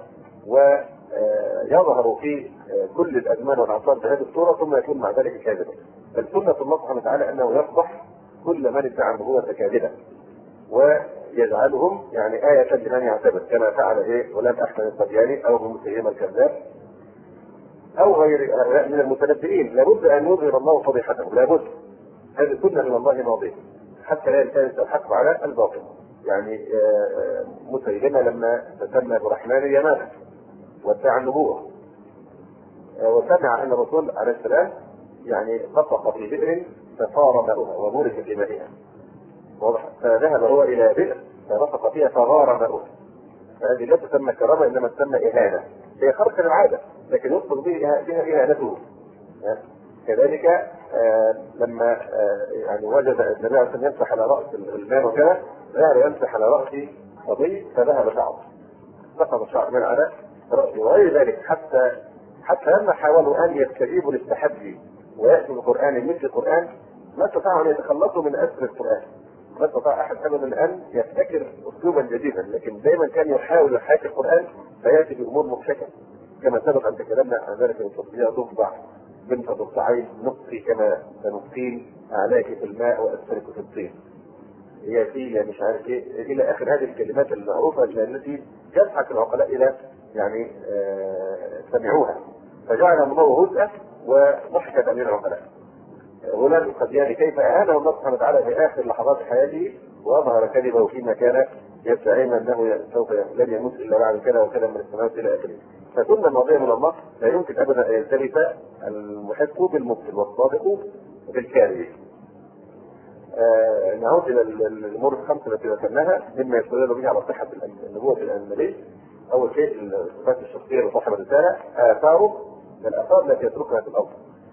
A: ويظهر في كل الازمان والاعصار بهذه الصوره ثم يكون مع ذلك كاذبا. بل سنه الله سبحانه وتعالى انه يفضح كل من ادعى النبوه كاذبا ويجعلهم يعني آية لمن يعتبر كما فعل غلام احمد الطبياني او مسيلمة الكذاب او غير من المتنبئين. لابد ان يظهر الله فضيحتهم، لابد. هذه سنه من الله ماضيه حتى لا يلتبس الحق على الباطل. يعني مسيلمة لما تسمى برحمن اليمامة وادعى النبوة وسمع ان الرسول عليه السلام يعني طفق في بئر فصار ماؤها وبورك في مائها، فذهب هو الى بئر فطفق فيها فغار ماؤها. فهذه لا تسمى كرامه انما تسمى اهانه، هي خرق العاده لكن يطلق بها اهانته. كذلك لما يعني وجد النبي عليه الصلاه يمسح على راس الماء وكذا ذهب يمسح على راس صبي فذهب شعره، سقط الشعر من على راسه وغير ذلك. حتى لما حاولوا ان يستجيبوا للتحدي وياتوا بقران مثل القران ما استطاعوا ان يتخلصوا من اسر القران. ما استطاع احد ابدا ان يبتكر اسلوبا جديدا، لكن دائما كان يحاول يحاكي القران فياتي بامور مضحكه كما سبق ان تكلمنا عن ذلك في التطبيق. ضفدع بنت ضفدعين نقي كما سنقيم اعلاك في الماء واسفلك في الطين، هي في مش عارف ايه الى اخر هذه الكلمات المعروفه التي يضحك العقلاء الى يعني سمعوها فجعلهم الله هزءا وضحكت امير العقلاء. غلام القدياني كيف اهانه الله سبحانه وتعالى في اخر لحظات حياته واظهر كذبه فيما كان يدعي انه سوف لن يموت الا بعد كذا وكذا من السماوات الى اخره. فسنه ماضيه من الله لا يمكن ابدا ان يلتبس المحق بالمبطل والصادق بالكاذب. نعود الى الامور الخمسه التي ذكرناها مما يستدل به على صحه النبوه النبي. اول شيء الصفات الشخصيه لصاحب الرساله، اثاره من الاثار التي يتركها في الارض.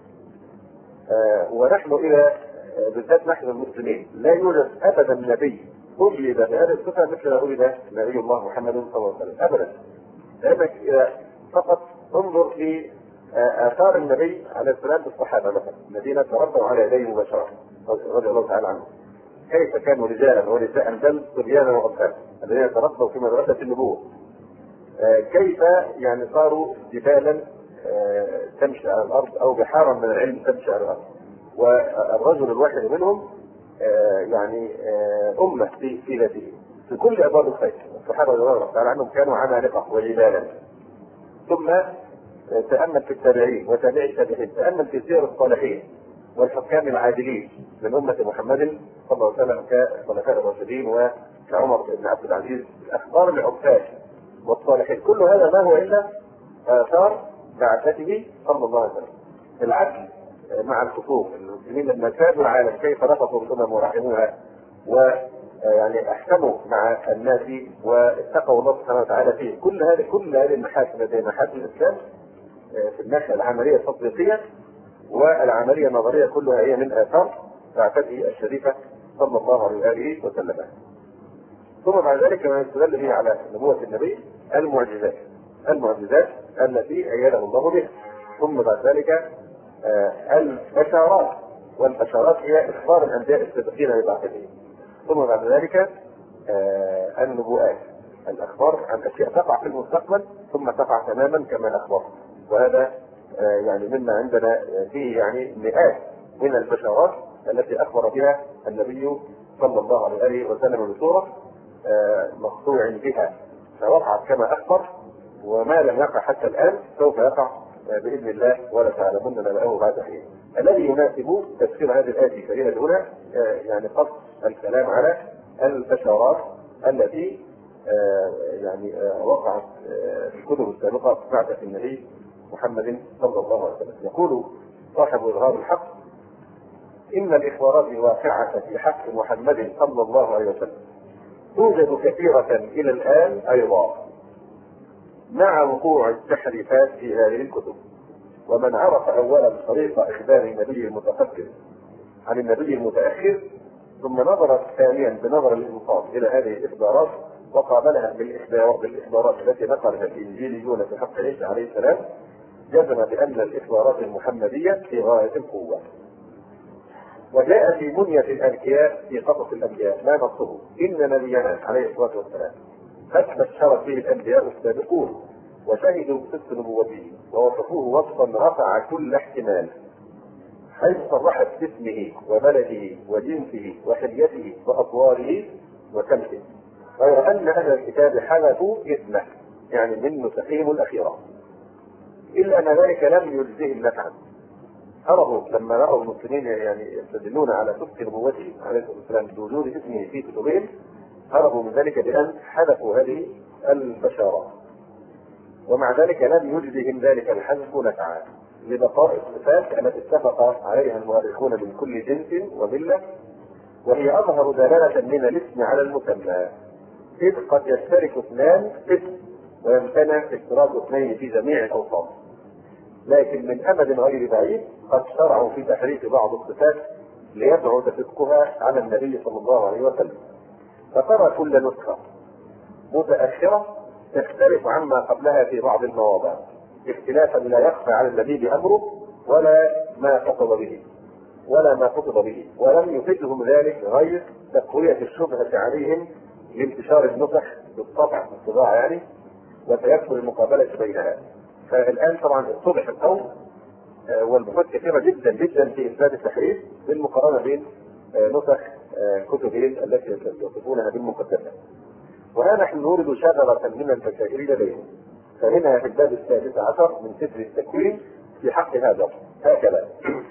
A: ونحن الى بالذات نحن المسلمين لا يوجد ابدا نبي وجد بهذه الصفه مثل ما وجد نبي الله محمد صلى الله عليه وسلم ابدا. لانك فقط انظر في اثار النبي عليه السلام بالصحابه مثلا الذين تربوا على يديه مباشره رضي الله تعالى عنهم، كيف كانوا رجالا ونساء بل صبيانا واطفالا الذين تربوا في مدرسه النبوه، كيف يعني صاروا جبالا تمشي على الارض او بحارا من العلم تمشي على الارض، والرجل الواحد منهم يعني امه في ذاته في كل ابواب الخير. الصحابه رضي الله تعالى عنهم كانوا عمالقه وجبالا. ثم تامل في التابعين وتابعي التابعين، تامل في سير الصالحين والحكام العادلين من امه محمد صلى الله عليه وسلم كالخلفاء الراشدين وكعمر بن عبد العزيز، اخبار العباد والصالحين. كل هذا ما هو الا اثار بعثته صلى الله عليه وسلم. العدل مع الخصوم، المسلمين لما كانوا العالم كيف رفضوا الامم ورحموها ويعني احكموا مع الناس واتقوا الله سبحانه وتعالى فيه. كل هذه المحاسن زي محاسن الاسلام في الناحيه العمليه التطبيقيه والعمليه النظريه كلها هي من اثار بعثته الشريفه صلى الله عليه واله وسلم. ثم بعد ذلك ما يستدل به على نبوه النبي المعجزات التي ايده الله بها. ثم بعد ذلك البشارات، والبشارات هي إخبار الأنبياء السابقين ببعثهم. ثم بعد ذلك النبوءات، الأخبار عن أشياء تقع في المستقبل ثم تقع تماما كما أخبر. وهذا يعني مما عندنا فيه يعني مئات من البشارات التي أخبر بها النبي صلى الله عليه وسلم بصورة مقطوع بها، فوقعت كما أخبر، وما لم يقع حتى الآن سوف يقع بإذن الله ولا تعلمون نبأه بعد حين. الذي يناسب تفسير هذه الآية الكريمة هنا يعني قصد الكلام على البشارات التي يعني وقعت في الكتب السابقة بعد النبي محمد صلى الله عليه وسلم. يقول صاحب إظهار الحق: إن الإخبارات الواقعة في حق محمد صلى الله عليه وسلم توجد كثيرة إلى الآن أيضا، مع وقوع التحريفات في هذه الكتب. ومن عرف أولا طريق إخبار النبي المتقدم عن النبي المتأخر، ثم نظر ثانيا بنظر الإنصاف إلى هذه الإخبارات وقابلها بالإخبارات التي نقلها الإنجيليون في حق عيسى عليه السلام، جزم بأن الإخبارات المحمدية في غاية القوة. وجاء في بنية الأنبياء في قصص الأنبياء ما نصه: إن نبينا عليه الصلاة والسلام قد بشرت به الأنبياء السابقون وشهدوا بصدق نبوته ووصفوه وصفا رفع كل احتمال، حيث صرحت باسمه وبلده وجنسه وحليته وأطواره وسمته، غير أن أهل الكتاب حذفوا اسمه يعني من نسخهم الأخيرة، إلا أن ذلك لم يجزهم نفعا. هربوا لما رأوا المسلمين يعني يستدلون على صدق نبوته عليه الصلاة والسلام بوجود اسمه في كتبهم، هربوا من ذلك بأن حذفوا هذه البشارات، ومع ذلك لم يجزهم ذلك الحذف نفعا لبقاء الصفات التي اتفق عليها المؤرخون من كل جنس وملة، وهي أظهر دلالة من الاسم على المسمى، إذ قد يشترك اثنان اسم ويمتنع اشتراك اثنين في جميع الأوصاف، لكن من أمد غير بعيد قد شرعوا في تحريف بعض الصفات ليبعد صدقها على النبي صلى الله عليه وسلم، فترى كل نسخة متأخرة تختلف عما قبلها في بعض المواضع اختلافا لا يخفى على النبي بأمره ولا ما خطب به، ولم يفدهم ذلك غير تقوية الشبهة عليهم لانتشار النسخ بالطبع بالطباعة يعني، وتيسر المقابلة بينها. فالآن طبعا اتضح الأمر والبحوث كثيرة جدا جدا في إثبات التحريف بالمقارنة بين نسخ كتبهم التي يصفونها بالمقدمة. وها نحن نورد شجرة من البشائر لديهم، فمنها في الباب 16 من سفر التكوين في حق هذا هكذا: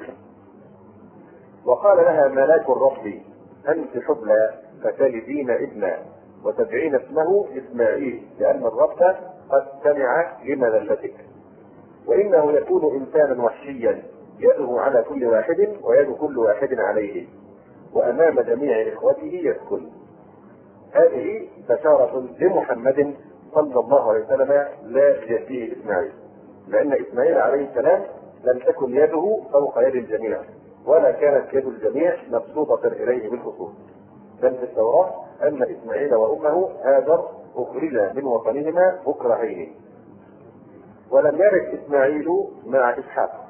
A: وقال لها ملاك الرب: أنت حبلى فتلدين ابنا وتدعين اسمه إسماعيل، لأن الرب قد سمع لمذلتك، وإنه يكون إنسانا وحشيا يده على كل واحد ويد كل واحد عليه، وأمام جميع إخوته يسكن. هذه بشارة لمحمد صلى الله عليه وسلم لا لجده إسماعيل، لأن إسماعيل عليه السلام لم تكن يده فوق يد الجميع، ولا كانت يد الجميع مبسوطة إليه بالخصوص، بل في التوراة أن إسماعيل وأمه هاجر أخرجا من وطنهما مكرهين، ولم يرث إسماعيل مع إسحاق،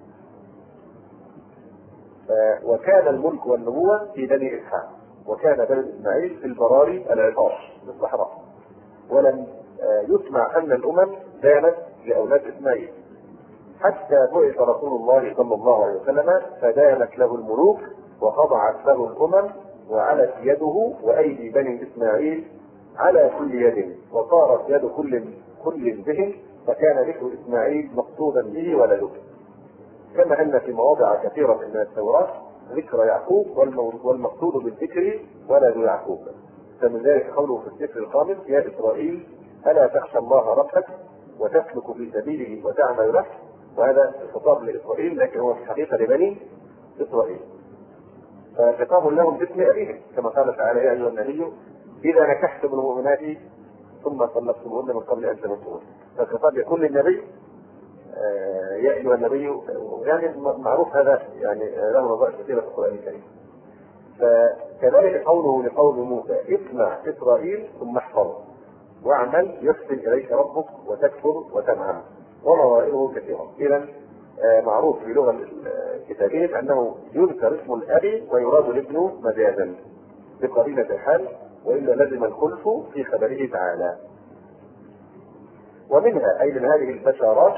A: وكان الملك والنبوة في بني إسحاق، وكان بني إسماعيل في البراري العطاش في الصحراء، ولم يسمع أن الأمم دانت لأولاد إسماعيل، حتى بعث رسول الله صلى الله عليه وسلم فدانت له الملوك وخضعت له الأمم، وعلت يده وأيدي بني إسماعيل على كل يد، وصارت يد كل بهم، فكان ذكر إسماعيل مقصودا به ولده. كما أن في مواضع كثيرة من التوراة ذكر يعقوب والمقصود بالذكر ولد يعقوب، فمن ذلك قوله في الذكر الخامس: يا إسرائيل ألا تخشى الله ربك وتسلك في سبيله وتعمل له. وهذا خطاب لإسرائيل، لكن هو في الحقيقة لبني إسرائيل، فخطاب لهم باسم أبيهم، كما قال تعالى: يا أيها النبي إذا نكحتم المؤمنات ثم طلقتموهن من قبل أن تمسوهن. فالخطاب يكون للنبي يا أيها النبي، يعني معروف هذا يعني له نظائر كثيرة في القرآن الكريم. فكذلك قوله لقوم موسى: اسمع إسرائيل ثم احفظ واعمل يحسن إليك ربك وتكفر وتنعم، ونظائره كثيرة. إذا معروف في لغة الكتابية أنه يذكر اسم الأب ويراد الابن مجازا بقرينة الحال، وإلا لزم الخلف في خبره تعالى. ومنها أي من هذه البشارات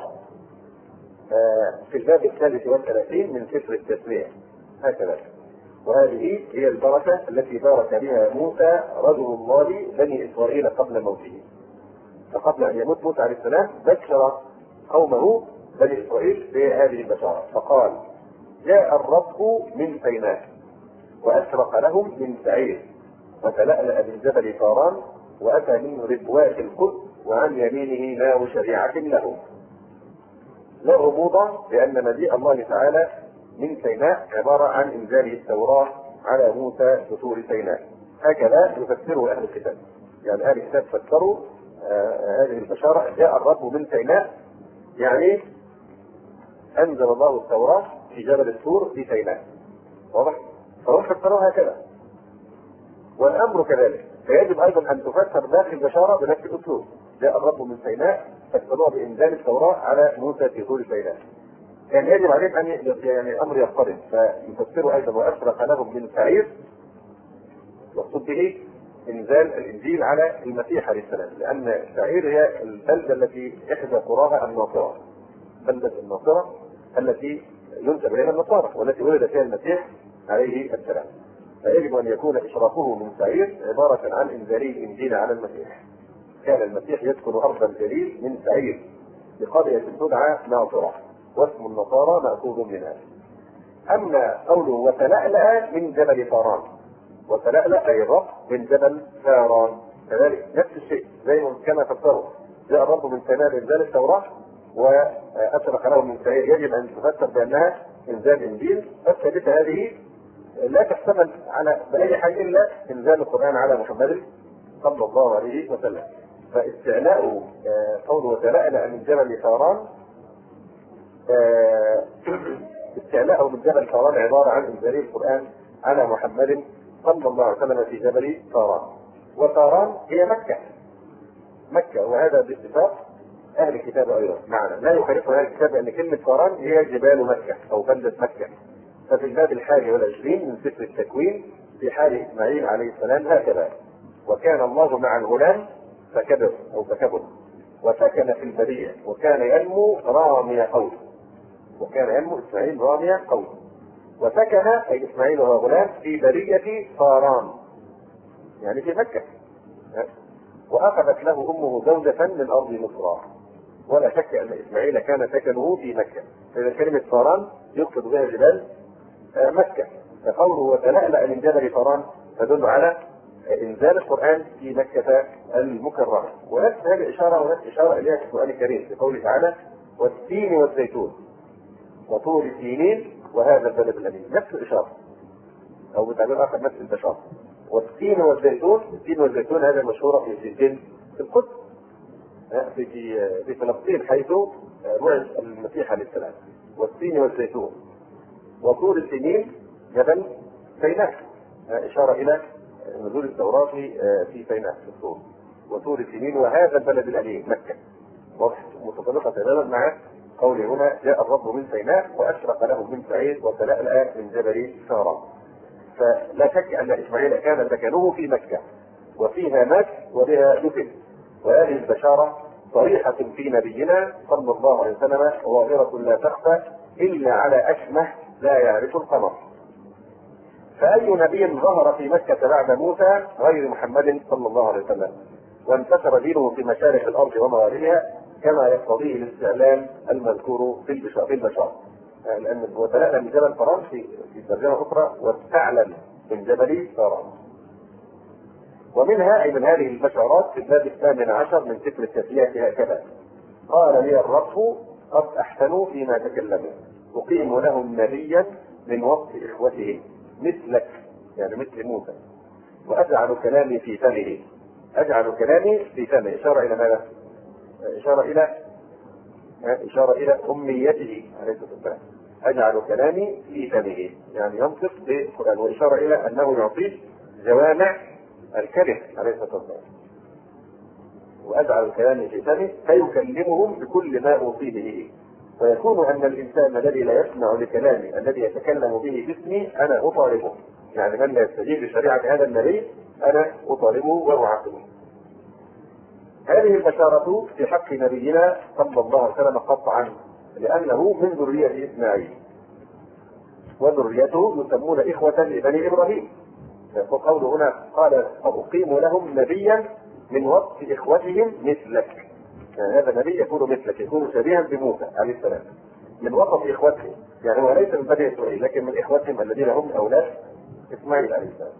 A: في الباب 33 من سفر التسمية هكذا: وهذه هي البركة التي بارك بها موسى رجل الله بني إسرائيل قبل موته. فقبل أن يموت موسى عليه السلام بشر قومه بني إسرائيل بهذه البشارة، فقال: جاء الرب من سيناء وأشرق لهم من سعير وتلألأ من جبل طاران وأتى من ربوات القدس وعن يمينه نار شريعة لهم. لا غموض لأن مجيء الله تعالى من سيناء عبارة عن إنزال التوراة على موسى بطور سيناء. هكذا يفسره أهل الكتاب، يعني أهل الكتاب فسروا هذه البشارة: جاء الرب من سيناء، يعني أنزل الله التوراة في جبل الطور في سيناء. واضح؟ فهم فسروها هكذا، والأمر كذلك، فيجب أيضا أن تفسر باقي البشارة بنفس الأسلوب: جاء الرب من سيناء، فسروها بإنزال التوراة على موسى في طور سيناء. كان يجب عليهم أن يعني أمر يقترن، فيفسروا أيضا: وأشرق لهم من سعير، مقصود به إنزال الإنجيل على المسيح عليه السلام، لأن السعير هي البلدة التي إحدى قراها الناصرة، بلدة الناصرة التي ينسب إليها النصارى والتي ولد فيها المسيح عليه السلام. فيجب أن يكون إشراقه من سعير عبارة عن إنزال الإنجيل على المسيح. كان المسيح يسكن أرض الجليل من سعير بقرية تدعى ناصرة، واسم النصارى مأخوذ منها. أما قوله وتلألأ من جبل طاران، وتلألأ أي الرب من جبل طاران، كذلك نفس الشيء زي ما كما فسروا: جاء الرب من سيناء إنزال التوراة وأشرق له من سعير. يجب أن تفسر بأنها إنزال إنجيل، فالثالثة هذه لا تحتمل على بأي حاجة إلا إنزال القرآن على محمد صلى الله عليه وسلم. فاستعلاء قوله وتلألأ من جبل طاران، استعلاءه من جبل طاران عبارة عن إنزال القرآن على محمد صلى الله عليه وسلم في جبل طاران. وطاران هي مكة، وهذا باتفاق أهل الكتاب أيضا معنا، لا يخالف أهل الكتاب أن كلمة طاران هي جبال مكة أو بلدة مكة. ففي الباب 21 من سفر التكوين في حال إسماعيل عليه السلام هكذا: وكان الله مع الغلام فكبر وسكن في البرية وكان ينمو رامي قوم. وكان ينمو إسماعيل رامي قوم، وسكن أي إسماعيل وهو غلام في برية طاران، يعني في مكة. وأخذت له أمه زوجة من أرض مصر. ولا شك أن إسماعيل كان سكنه في مكة، فإذا كلمة طاران يقصد بها جبال مكة. فقوله وتلألأ من جبل طاران تدل على إنزال القرآن في مكة المكرمة. ونفس هذه الإشارة ونفس إشارة إليها في القرآن الكريم في قوله تعالى: والتين والزيتون وطور سينين وهذا البلد الأمين. نفس الإشارة أو بتعبير آخر نفس البشارة. والتين والزيتون، التين والزيتون هذا مشهورة في فلسطين في القدس في فلسطين حيث بعث المسيح عليه السلام. والتين والزيتون وطور سينين جبل سيناء، إشارة إلى نزول التوراة في سيناء في الطور. وطور سينين وهذا البلد الأمين مكة، متطابقة تماما مع قوله هنا: جاء الرب من سيناء وأشرق له من سعير وتلألأ من جبل طاران. فلا شك أن إسماعيل كان سكنه في مكة وفيها مات وبها دفن. وهذه البشارة صريحة في نبينا صلى الله عليه وسلم ظاهرة لا تخفى إلا على أشمه لا يعرف القمر. فأي نبي ظهر في مكة بعد موسى غير محمد صلى الله عليه وسلم، وانتشر دينه في مشارق الأرض ومغاربها كما يقتضيه الاستعلام المذكور في البشارة. لأن وتلألأ من جبل طاران في ترجمة أخرى واستعلم من جبل طاران. ومنها أي من هذه البشارات في الباب 18 من سفر التثنية هكذا: قال لي الرب قد أحسنوا فيما تكلموا، أقيم لهم نبيا من وسط إخوتهم مثلك، يعني مثل موسى، وأجعل كلامي في فمه. أجعل كلامي في فمه إشارة إلى ماذا؟ إشارة إلى أميته عليه الصلاة والسلام. أجعل كلامي في فمه يعني ينطق بالقرآن، وإشارة إلى أنه يعطيه جوامع الكلم عليه الصلاة والسلام. وأجعل كلامي في فمه فيكلمهم بكل ما أوصيه به. ويكون أن الإنسان الذي لا يسمع لكلامي الذي يتكلم به باسمي أنا أطالبه، يعني من لا يستجيب لشريعة هذا النبي أنا أطالبه وأعاقبه. هذه البشارة في حق نبينا صلى الله عليه وسلم قطعا، لأنه من ذرية إسماعيل، وذريته يسمون إخوة لبني إبراهيم. فقول هنا قال أقيم لهم نبيا من وصف إخوتهم مثلك، يعني هذا النبي يكون مثلك، يكون شبيها بموسى عليه السلام من وصف إخوتهم، يعني هو ليس من بني إسرائيل لكن من إخوتهم الذين هم أولاد إسماعيل عليه السلام.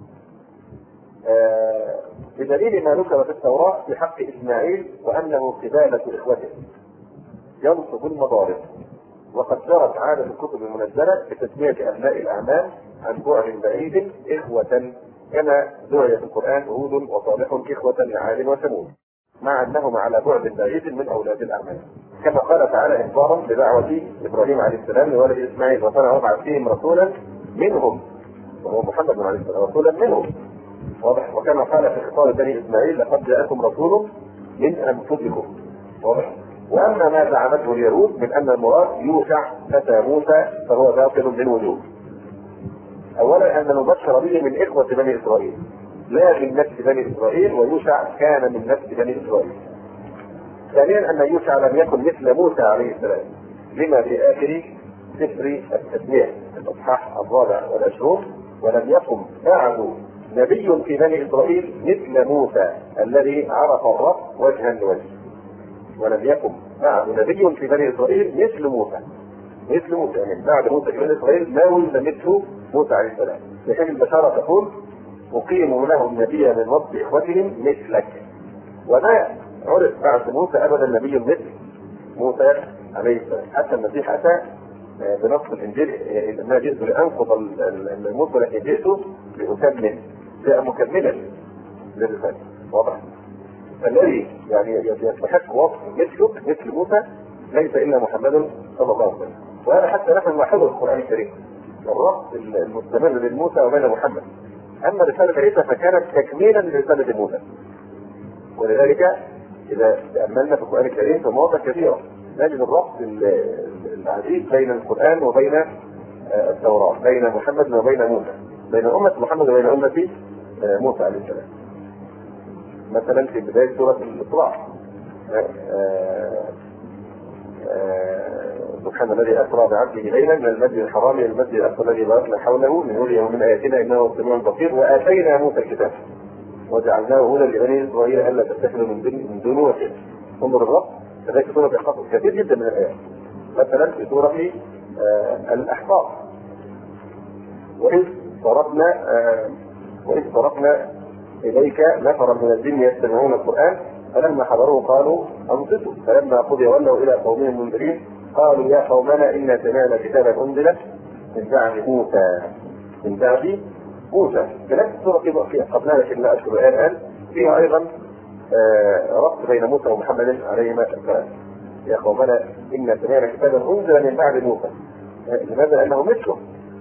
A: بدليل ما ذكر في التوراة في حق إسماعيل وأنه قبالة إخوته ينصب المضارب، وقد جرت عادة الكتب المنزلة بتسمية أبناء الأعمام عن بعد بعيد إخوة، كما دعي في القرآن هود وصالح إخوة لعاد وثمود، مع أنهم على بعد بعيد من أولاد الأعمام، كما قال تعالى إخبارا بدعوة إبراهيم عليه السلام لولد إسماعيل وصنع وابعث فيهم رسولا منهم، وهو محمد عليه السلام رسولا منهم، واضح. وكما قال في خطاب بني إسماعيل لقد جاءكم رسول من أنفسكم، واضح. وأما ما زعمته اليهود من أن المراد يوشع فتى موسى فهو باطل من وجوه. أولا أن نبشر به من إخوة بني إسرائيل لا من نفس بني إسرائيل، ويوشع كان من نفس بني إسرائيل. ثانيا أن يوشع لم يكن مثل موسى عليه السلام، لما في آخر سفر التثنية الإصحاح 24، ولم يكن بعد نبي في بني إسرائيل مثل موسى الذي عرف الرب وجها لوجه. ولم يكن بعد نبي في بني إسرائيل مثل موسى، مثل موسى، يعني بعد موسى في بني إسرائيل ما وجد مثله موسى عليه السلام. لكن البشارة تقول أقيم لهم نبيا من وسط إخوتهم مثلك، وما عرف بعد موسى أبدا نبي مثل موسى عليه السلام. حتى المسيح أتى بنص الإنجيل ما جئت لأنقض الموسى التي جئته لأكمل، جاء مكملا للرسالة، واضح. الذي يعني يستحق وصف مثله مثل موسى ليس إلا محمد صلى الله عليه وسلم. وهذا حتى نحن نلاحظه في القرآن الكريم، الربط المستمر بين موسى وبين محمد. أما رسالة عيسى فكانت تكميلا لرسالة موسى. ولذلك إذا تأملنا في القرآن الكريم في مواضع كثيرة نجد الربط العجيب بين القرآن وبين التوراة، بين محمد وبين موسى، بين أمة محمد وبين أمة موسى عليه السلام. مثلا في بداية سورة الإسراء سبحان الذي أسرى بعبده ليلا من المسجد الحرام إلى المسجد الأقصى الذي باركنا حوله لنريه من آياتنا إنه هو السميع البصير، وآتينا موسى الكتاب وجعلناه هدى لبني إسرائيل ألا تتخذوا من دونه وكيلا. انظر الرب كذلك سورة القصص كثير جدا من الآيات. مثلا في سورة الأحقاف وإذ صرفنا إليك نفرا من الجن يستمعون القرآن فلما حضروه قالوا أنصتوا فلما قضي ولوا إلى قومهم منذرين قالوا يا قومنا إنا سمعنا كتابا أنزل من بعد موسى. كلام السورة في قبلها لكن لا أذكر الآن فيها أيضا ربط بين موسى ومحمد عليهما السلام. يا قومنا إنا سمعنا كتابا أنزل من بعد موسى، لماذا؟ لأنه مثله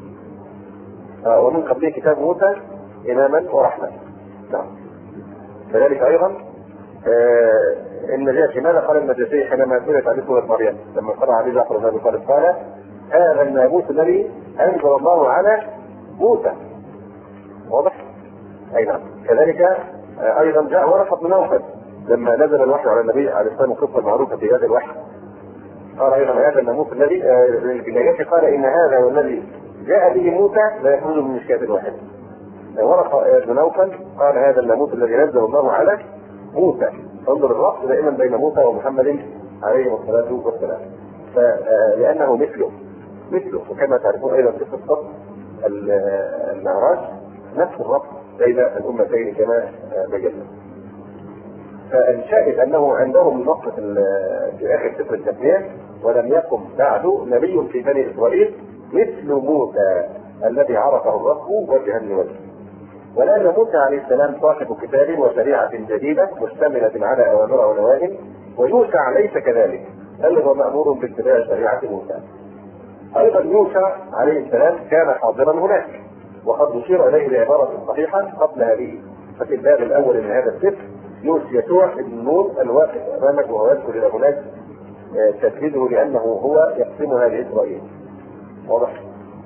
A: ومن قبله كتاب موسى إماما ورحمة. نعم. كذلك أيضا النجاشي ماذا قال النجاشي حينما سئلت عن سورة مريم لما قرأ عليه جعفر بن أبي طالب؟ قال هذا الناموس الذي أنزل الله على موسى، واضح؟ أي نعم. كذلك أيضا جاء ورقة بن نوفل لما نزل الوحي على النبي عليه الصلاة والسلام، القصة المعروفة في هذا الوحي، قال أيضا هذا الناموس الذي النجاشي قال إن هذا والذي جاء به موسى لا يخرج من مشكاة واحدة. ورقة بن نوفل قال هذا الناموس الذي نزل الله على موسى. انظر الربط دائما بين موسى ومحمد عليه الصلاة والسلام، لأنه مثله. وكما تعرفون أيضا في قصة المعراج نفس الربط بين الأمتين كما بينا. فالشاهد أنه عندهم نص في آخر سفر التثنية ولم يكن بعد نبي في بني إسرائيل مثل موسى الذي عرفه الرب وجها لوجه. ولأن موسى عليه السلام صاحب كتاب وشريعة جديدة مشتملة على أوامر ونواهي، ويوشع ليس كذلك بل هو مأمور باتباع شريعة موسى. أيضا يوشع عليه السلام كان حاضرا هناك، وقد أشير إليه بعبارة صحيحة قبل هذه. ففي الباب الأول من هذا السفر يوشع بن نون الواقف أمامك وهو يدخل إلى هناك تسديده لأنه هو يقسمها لإسرائيل. واضح؟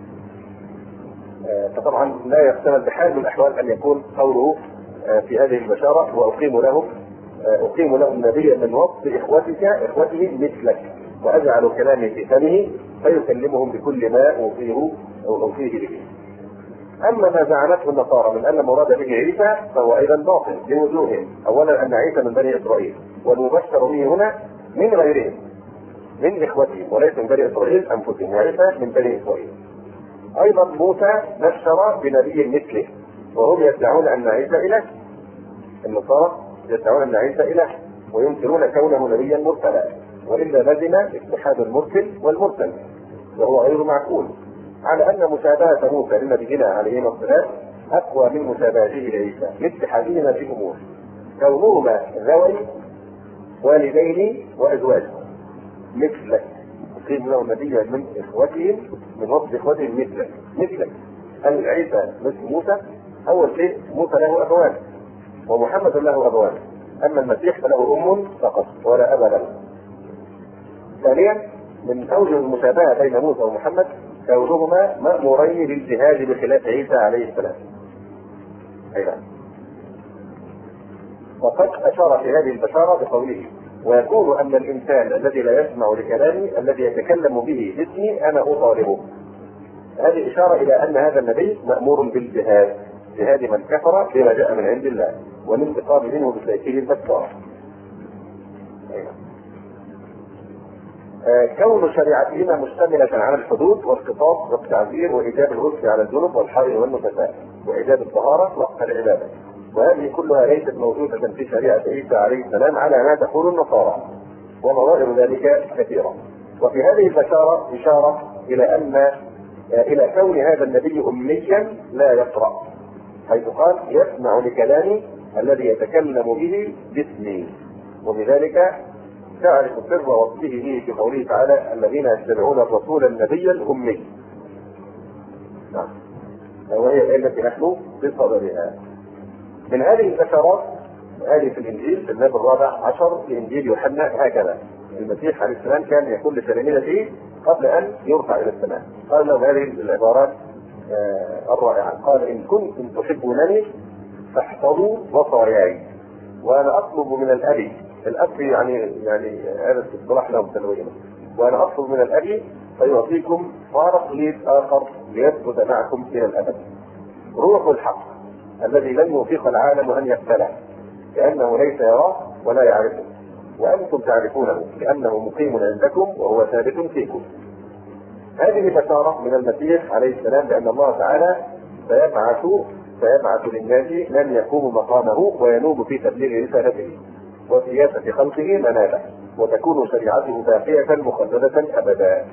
A: فطبعا لا يحتمل بحال من الأحوال أن يكون قوله في هذه البشارة وأقيم لهم نبيا من وسط إخوته مثلك وأجعل كلامي في فمه فيكلمهم بكل ما أوصيه به. أما ما زعمته النصارى من أن المراد به عيسى فهو أيضا باطل لوجوه. أولا أن عيسى من بني إسرائيل، والمبشر به هنا من غيرهم من إخوتهم وليس من بني إسرائيل أنفسهم، وعيسى من بني إسرائيل. أيضا موسى بشر بنبي مثله، وهم يدعون أن عيسى إله. النصارى يدعون أن عيسى إله وينكرون كونه نبيا مرسلا، وإلا لزم اتحاد المرسل والمرسل، وهو غير معقول، على أن مشابهة موسى لنبينا عليه السلام أقوى من مشابهته لعيسى لاتحادهما في أمور، كونهما ذوي والدين وأزواج مثلك. يقيم له نبيا من إخوتهم من وسط إخوتهم مثلك. هل عيسى مثل موسى؟ أول شيء موسى له أبوان ومحمد له أبوان، أما المسيح فله أم فقط ولا أب له. ثانيا من أوجه المشابهة بين موسى ومحمد كونهما مأمورين بالجهاد بخلاف عيسى عليه السلام. أيضا وقد أشار في هذه البشارة بقوله ويكون أن الإنسان الذي لا يسمع لكلامي الذي يتكلم به باسمي أنا أطالبه. هذه إشارة إلى أن هذا النبي مأمور بالجهاد، جهاد من كفر بما جاء من عند الله والانتقام منه بسيفه البتار. كون شريعتهما مشتملة على الحدود والقصاص والتعذير وإيجاب الغسل على الجنب والحائض والنفساء وإيجاب الطهارة وقت العبادة، وهذه كلها ليست موجودة في شريعة عيسى عليه السلام على ما تقول النصارى، ومظاهر ذلك كثيرة. وفي هذه البشارة إشارة إلى كون هذا النبي أميا لا يقرأ، حيث قال يسمع لكلامي الذي يتكلم به باسمي، وبذلك تعرف سر وصفه به في قوله تعالى الذين يتبعون الرسول النبي الأمي. نعم، وهي التي نحن بصددها. من هذه البشارات هذه في الإنجيل في الباب 14 في إنجيل يوحنا هكذا: المسيح عليه السلام كان يقول لتلاميذه قبل أن يرفع إلى السماء، قال له هذه العبارات الرائعة، قال إن كنتم تحبونني فاحفظوا وصاياي وأنا أطلب من الأب يعني هذا الاصطلاح له تنوين، وأنا أطلب من الأب فيعطيكم فارقليس آخر ليثبت معكم إلى الأبد، روح الحق الذي لن يوفق العالم أن يقبله لأنه ليس يراه ولا يعرفه، وأنتم تعرفونه لأنه مقيم عندكم وهو ثابت فيكم. هذه بشارة من المسيح عليه السلام بأن الله تعالى سيبعث للناس من يقوم مقامه وينوب في تبليغ رسالته وسياسة خلقه منابه، وتكون شريعته باقية مخلدة أبدا.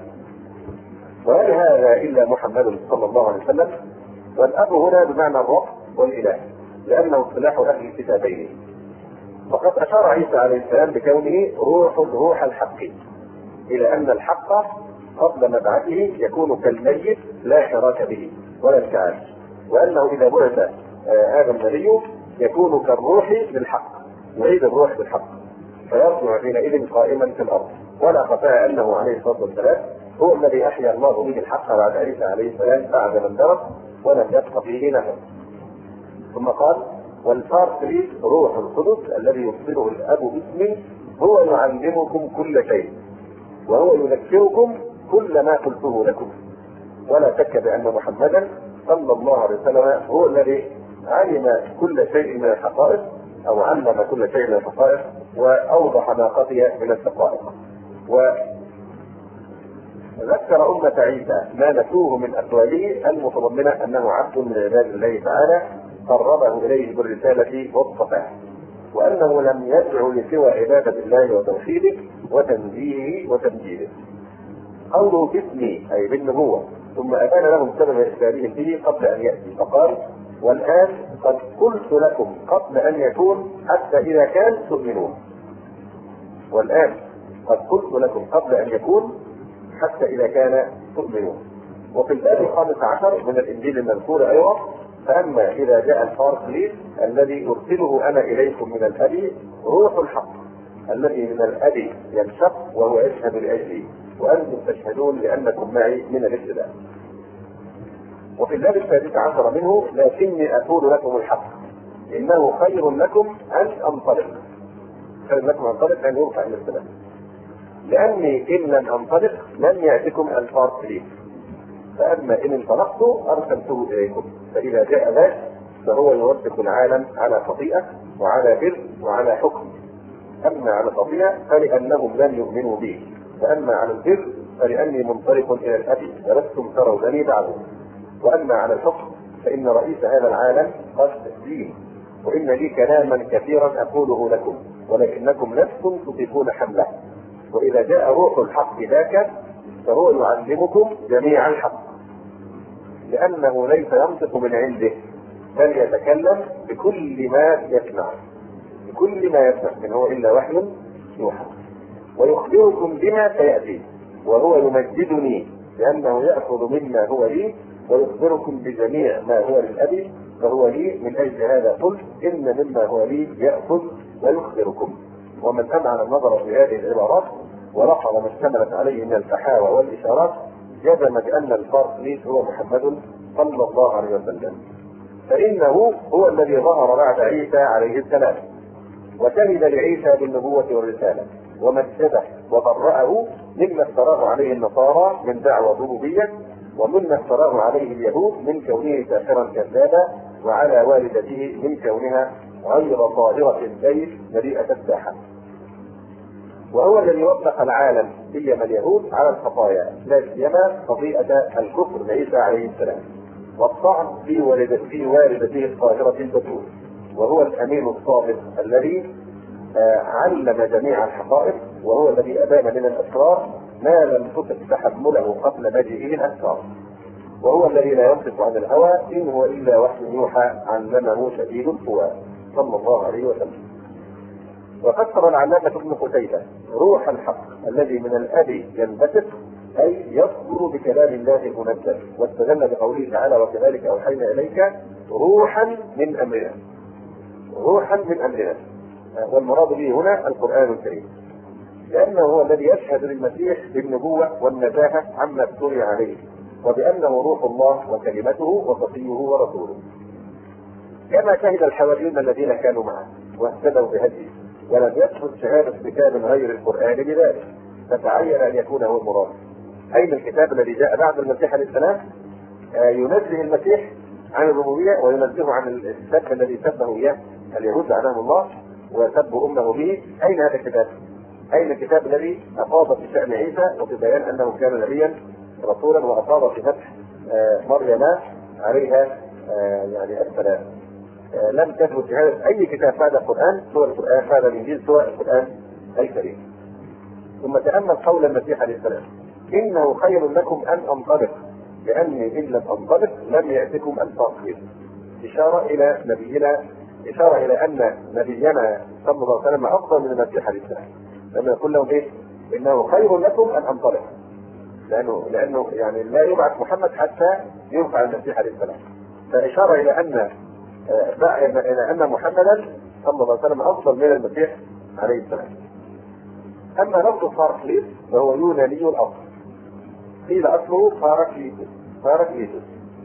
A: وهل هذا إلا محمد صلى الله عليه وسلم؟ والأب هنا بمعنى الرب والإله لأنه اصطلاح أهل الكتابين. وقد أشار عيسى عليه السلام بكونه روح الحق إلى أن الحق قبل مبعثه يكون كالميت لا شراك به ولا انتعاش، وأنه إذا بعث هذا النبي يكون كالروح للحق يعيد الروح بالحق فيرجع حينئذ قائما في الأرض، ولا خفاء أنه عليه الصلاة والسلام هو الذي أحيا الله به الحق بعد عيسى عليه السلام بعد من درس ولم يبق فيه نفس. ثم قال والفارقليس روح القدس الذي يرسله الأب باسمي هو يعلمكم كل شيء وهو يذكركم كل ما قلته لكم. ولا شك بأن محمدا صلى الله عليه وسلم هو الذي علم كل شيء من الحقائق أو علم كل شيء من الحقائق وأوضح ما خفي من الدقائق، وذكر أمة عيسى ما نسوه من أقواله المتضمنة أنه عبد من عباد الله تعالى قربه إليه بالرسالة والصفاء، وأنه لم يدعو لسوى عبادة الله وتوحيده وتنزيهه وتمجيده. قوله باسمي أي بالنبوة، ثم أبان لهم سبب إرسالهم به قبل أن يأتي فقال والآن قد قلت لكم قبل أن يكون حتى إذا كان تؤمنون. والآن قد قلت لكم قبل أن يكون حتى إذا كان تؤمنون. وفي الباب 15 من الإنجيل المذكور أيضا فأما إذا جاء الفارقليس الذي أرسله أنا إليكم من الأب روح الحق الذي من الأب ينشق وهو يشهد لأجلي، وأنتم تشهدون لأنكم معي من الابتداء. وفي الباب 16 منه: لكني أقول لكم الحق إنه خير لكم أن أنطلق. خير لكم أن أنطلق أن يرفع الابتداء، لأني إن لم أنطلق لم يأتكم الفارق لي، فأما إن انطلقت أرسلته إليكم، فإذا جاء ذاك فهو يوفق العالم على خطيئة وعلى بر وعلى حكم. أما على الخطيئة فلأنهم لم يؤمنوا بي، وأما على البر فلأني منطلق إلى الأب ولستم ترونني بعده، وأما على الحكم فإن رئيس هذا العالم قد دين، وإن لي كلاما كثيرا أقوله لكم ولكنكم لستم تطيقون حمله. وإذا جاء روح الحق ذاك فهو يعلمكم جميع الحق، لأنه ليس ينطق من عنده بل يتكلم بكل ما يسمع، بكل ما يسمع، إن هو إلا وحي يوحى، ويخبركم بما سيأتي، وهو يمجدني لأنه يأخذ مما هو لي ويخبركم بجميع ما هو للأب فهو لي، من أجل هذا قلت إن مما هو لي يأخذ ويخبركم. ومن أمعن النظر في هذه العبارات ولحظ ما اشتملت عليه من الفحاوى والإشارات جزم بأن الفارق هو محمد صلى الله عليه وسلم، فإنه هو الذي ظهر بعد عيسى عليه السلام، وشهد لعيسى بالنبوة والرسالة، ومجده وبرأه مما افتراه عليه النصارى من دعوى الربوبية، ومما افتراه عليه اليهود من كونه ساحرا كذابا، وعلى والدته من كونها غير طاهرة البيت مليئة الساحة. وهو الذي وفق العالم سيما اليهود على الخطايا، لا سيما خطيئة الكفر بعيسى عليه السلام، والطعن في والدته الطاهرة البتول. وهو الأمين الصادق الذي علم جميع الحقائق، وهو الذي أبان من الأسرار ما لم تطق تحمله قبل مجيئه الأسرار، وهو الذي لا ينطق عن الهوى إن هو إلا وحي يوحى علمه شديد القوى صلى الله عليه وسلم. وفسر العلامة ابن قتيبة روح الحق الذي من الأب ينبثق أي يصدر بكلام الله المنزل، واستدل بقوله تعالى: وكذلك أوحينا إليك روحا من أمرنا. روحا من أمرنا، والمراد به هنا القرآن الكريم، لأنه هو الذي يشهد للمسيح بالنبوة والنزاهة عما ابتلي عليه، وبأنه روح الله وكلمته وصفيه ورسوله، كما شهد الحواريون الذين كانوا معه واهتدوا بهديه، ولم يثبت شهادة كتاب غير القرآن بذلك، فتعين أن يكون هو المراد. أين الكتاب الذي جاء بعد المسيح عليه السلام ينزه المسيح عن الربوبية وينزهه عن السب الذي سبه إياه اليهود لعنهم الله وسبوا أمه به؟ أين هذا الكتاب؟ أين الكتاب الذي أفاض في شأن عيسى وفي بيان أنه كان نبيا رسولا، وأفاض في فتح مريم عليها يعني السلام؟ لم تثبت شهادة أي كتاب بعد القرآن سوى القرآن، بعد الإنجيل سوى القرآن الكريم. ثم تأمل قول المسيح عليه السلام: إنه خير لكم أن أنطلق، لأني إن لم أنطلق لم يأتكم الفاقد. إشارة إلى نبينا، إشارة إلى أن نبينا صلى الله عليه وسلم أفضل من المسيح عليه السلام، لما يقول لهم إيه؟ إنه خير لكم أن أنطلق، لأنه يعني لا يبعث محمد حتى يرفع المسيح عليه السلام، فإشارة إلى أن محمدا صلى الله عليه وسلم أفضل من المسيح عليه السلام. أما لفظ فاركليس فهو يوناني الأصل، قيل أصله فاركليتوس.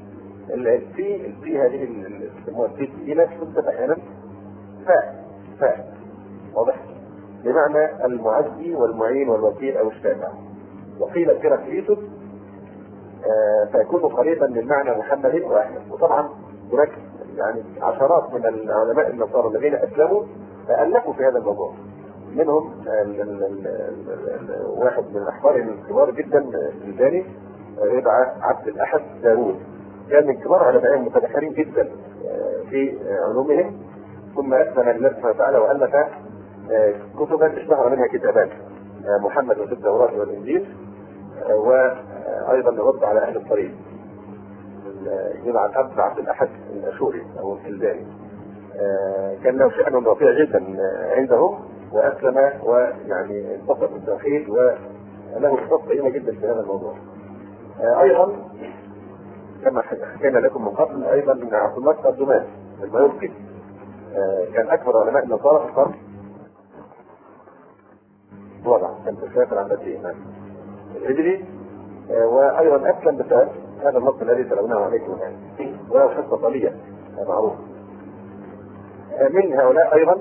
A: في هذه في ناس تكتب أحيانا فاء واضح، بمعنى المعزي والمعين والوكيل أو الشافع. وقيل فاركليتوس فيكون قريبا من معنى محمد وأحمد. وطبعا هناك يعني عشرات من العلماء النصارى الذين أسلموا ألفوا في هذا الموضوع، منهم واحد من أحبارهم الكبار جدا الثاني يدعى عبد الأحد داوود، كان من كبار علمائهم متبحرين جدا في علومهم، ثم أسلم لله سبحانه وتعالى وألف كتبا اشتهر منها كتابان: محمد وفي التوراة والإنجيل، وأيضا يرد على أهل الطريق يدعى الأب عبد الأحد الأشوري أو الكلداني. كان له شأن رفيع جدا عندهم، وأسلم ويعني انتصر بالتوحيد وله خطة قيمة جدا في هذا الموضوع. أيضا كما حكينا لكم من قبل، أيضا من عبد الله الدماس الميوقي كان أكبر علماء النصارى في القرن وضع كان تسافر عن بدري الهجري. وايضا اسلم بسبب هذا النص الذي تلوناه عليكم الان، وله قصه طويله معروفه. من هؤلاء ايضا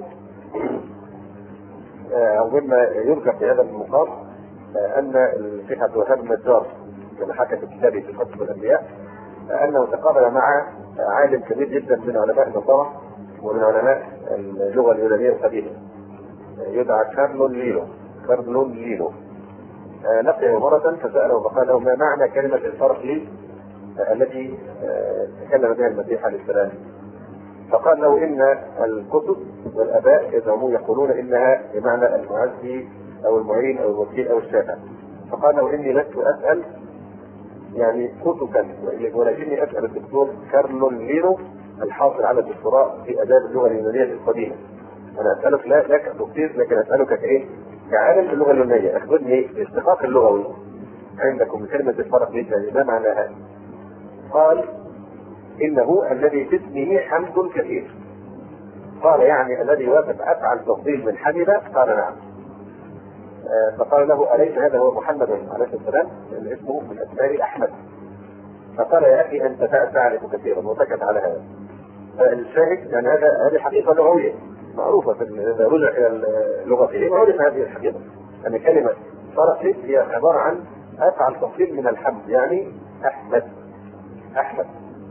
A: او مما يذكر في هذا المقام ان الشيخ عبد الوهاب النجار كما حكى في كتابه في قصه الانبياء انه تقابل مع عالم كبير جدا من علماء النصارى ومن علماء اللغه اليونانيه القديمه يدعى كارلون لينو. لقيه مرة فسأله فقال له: ما معنى كلمة الفرق لي التي تكلم بها المسيح عليه السلام؟ فقال له: إن الكتب والآباء يزعمون يقولون إنها بمعنى المعزي أو المعين أو الوكيل أو الشافع. فقال له: إني لست أسأل يعني كتبا، ولكني أسأل الدكتور كارلون لينو الحاصل على الدكتوراه في آداب اللغة اليونانية القديمة. أنا أسألك لا لك كثير، لكن أسألك كإيه؟ كعالم باللغة اليونانية. أخبرني الاشتقاق اللغوي عندكم من كلمة الفرق لي ما معناها؟ قال: إنه الذي في اسمه حمد كثير. قال: يعني الذي وافق أفعل تفضيل من حمد؟ قال: نعم. فقال له: أليس هذا هو محمد عليه السلام؟ لأن اسمه من أسماء أحمد. فقال: يا أخي أنت تعرف كثيرا، وسكت على هذا. فالشاهد يعني هذه حقيقة لغوية معروفة إذا رجع إلى اللغة معروفة هذه الحقيقة أن كلمة فرق هي عبارة عن أفعل تفضيل من الحمد، يعني أحمد.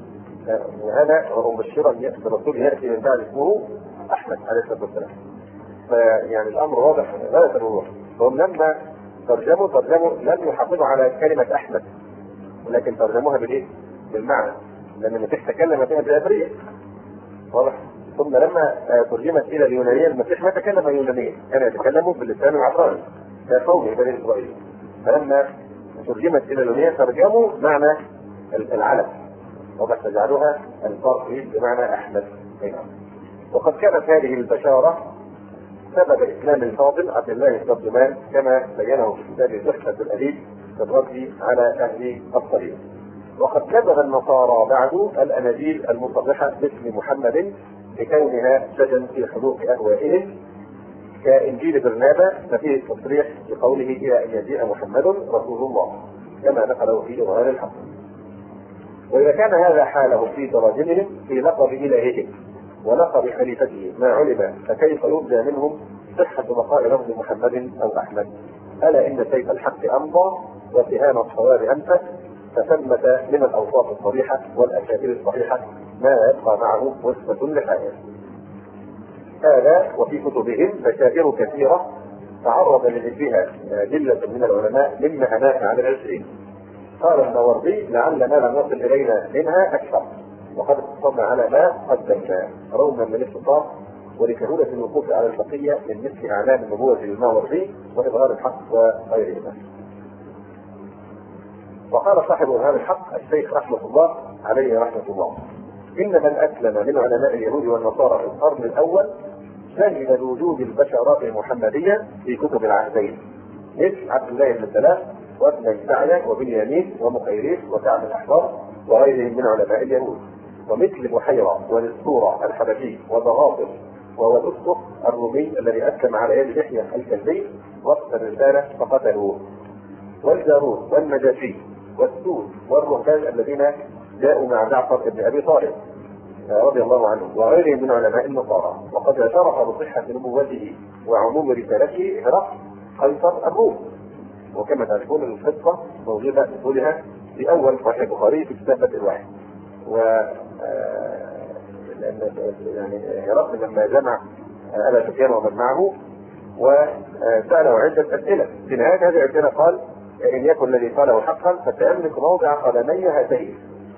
A: وهذا ومبشرا برسول يأتي من بعد اسمه أحمد عليه الصلاة والسلام. فيعني الأمر واضح غاية الوضوح. فهم لما ترجموا لم يحافظوا على كلمة أحمد، ولكن ترجموها بالإيه؟ بالمعنى، لأن المسيح تكلم فيها بالعبرية واضح. ثم لما ترجمت إلى اليونانية المسيح ما تكلم يونانيا، كان يتكلم باللسان العبراني كقومه بني إسرائيل. فلما ترجمت إلى اليونانية ترجموا معنى العلم، وقد تجعلها الفرق بمعنى أحمد. وقد كانت هذه البشارة سبب إسلام الفاضل عبد الله الترجمان كما بينه في كتاب تحفة الأديب في الرد على أهل الطريق. وقد كذب النصارى بعد الأناجيل المصرحة باسم محمد لكونها سجن في حلوق أهوائهم، كإنجيل برنابا ففيه التصريح بقوله: إلى أن يجيء محمد رسول الله، كما نقله في إظهار الحق. وإذا كان هذا حاله في تراجمهم في لقب إلههم ولقب خليفته ما علم، فكيف يرجى منهم صحة بقاء لفظ محمد أو أحمد؟ ألا إن سيف الحق أمضى وسهام الصواب أنفس، فثمة من الأوصاف الصريحة والأشاعير الصحيحة ما يبقى معه وصفة لحياة. هذا وفي كتبهم بشائر كثيرة تعرض لذكرها جلة من العلماء مما هناك على 20. قال الماوردي: لعل ما لم يصل إلينا منها أكثر، وقد اقتصرنا على ما قدمنا روما من الاختصار ولسهولة الوقوف على البقية من مثل إعلان النبوة للماوردي وإظهار الحق وغيرهما. وقال صاحب إظهار الحق الشيخ رحمة الله عليه رحمة الله: إن من أسلم من علماء اليهود والنصارى في القرن الأول شهد بوجود البشرات المحمدية في كتب العهدين، مثل عبد الله بن سلام وابن سعية وبنيامين ومخيريس وكعب الأحبار وغيرهم من علماء اليهود، ومثل بحيرة ونسطورة الحبشي وضغاطر وودسق الرومي الذي أسلم على يد يحيى الكلبي وقت الرسالة فقتلوه، والجارود والنجاشي والسود والرهبان الذين جاءوا مع جعفر بن أبي طالب رضي الله عنه وغيرهم من علماء النصارى. وقد اعترف بصحة نبوته وعموم رسالته هرقل قيصر الروم. وكما تعرفون القصة موجودة بطولها في أول صحيح البخاري في كتاب بدء الوحي. يعني هرقل لما جمع أبا سفيان ومن معه وسأله عدة أسئلة، في نهاية هذه الأسئلة قال: إن يكن الذي قاله حقا فتملك موضع قدمي هاتين.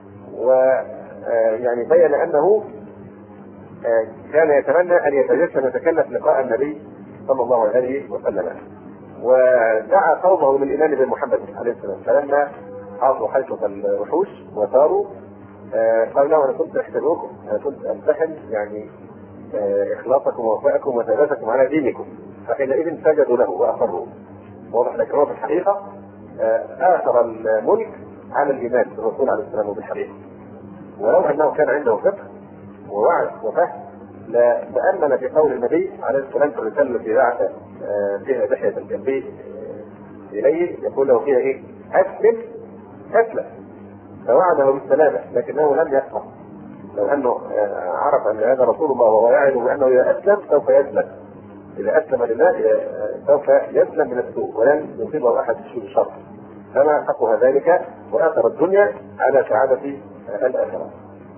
A: ويعني بين أنه كان يتمنى أن يتجسم يتكلف لقاء النبي صلى الله عليه وسلم، ودعا قومه للإيمان بمحمد عليه السلام. فلما عرفوا حيثة الوحوش وثاروا قال له: أنا كنت أحسبكم، أنا كنت أمتحن يعني إخلاصكم ووفائكم وثباتكم على دينكم. فحينئذ سجدوا له وأقروا. واضح لك هو في الحقيقة آثر الملك على الإيمان بالرسول عليه السلام وبالحقيقة، ولو أنه كان عنده فقه ووعي وفهم لا تأمل في قول النبي عليه السلام في الرسالة التي بعث فيها دحية الكلبي إليه، يقول له فيها إيه؟ أسلم أسلم، فوعده بالسلامة لكنه لم يسمع. لو أنه عرف أن هذا رسول الله وهو يعلم بأنه إذا أسلم سوف يسلم، إذا أسلم لله سوف يسلم من السوء ولن يصيبه أحد الشر، فما حقها ذلك وآثر الدنيا على سعادة الآخرة.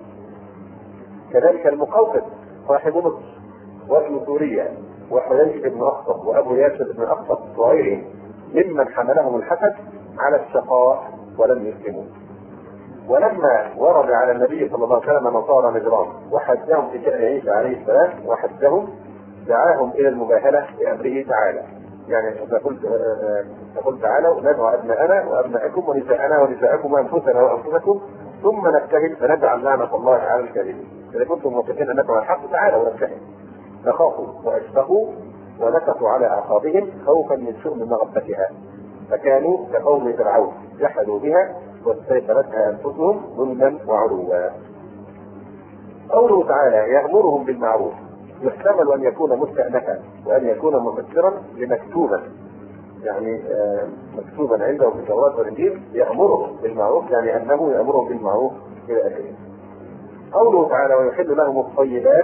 A: كذلك المقوقس صاحب مصر وابن سوريا وحذيفة بن أخطب وأبو ياسر بن أخطب وغيرهم ممن حملهم الحسد على الشقاء ولم يسلموا. ولما ورد على النبي صلى الله عليه وسلم نصارى نجران وحثهم في شأن عيسى عليه السلام وحثهم، دعاهم إلى المباهلة بأمره تعالى. يعني فقل تعالوا ندعو أبناءنا وأبناءكم ونساءنا ونساءكم وأنفسنا وأنفسكم ثم نبتهل فنجعل لعنة الله على الكاذبين. إذا كنتم موقفين أن ندعو الحق تعالوا ونبتهل. فخافوا واشفقوا ونكصوا على أعقابهم خوفا من شؤم مغبتها، فكانوا كقوم فرعون جحدوا بها واستيقنتها أنفسهم ظلما وعلوا. قوله تعالى يأمرهم بالمعروف يحتمل أن يكون مستأنفا وأن يكون مفسرا لمكتوبا، يعني مكتوبا عنده في التوراة والإنجيل يأمرهم بالمعروف، يعني أنه يأمرهم بالمعروف إلى آخره. قوله تعالى ويحل لهم الطيبات،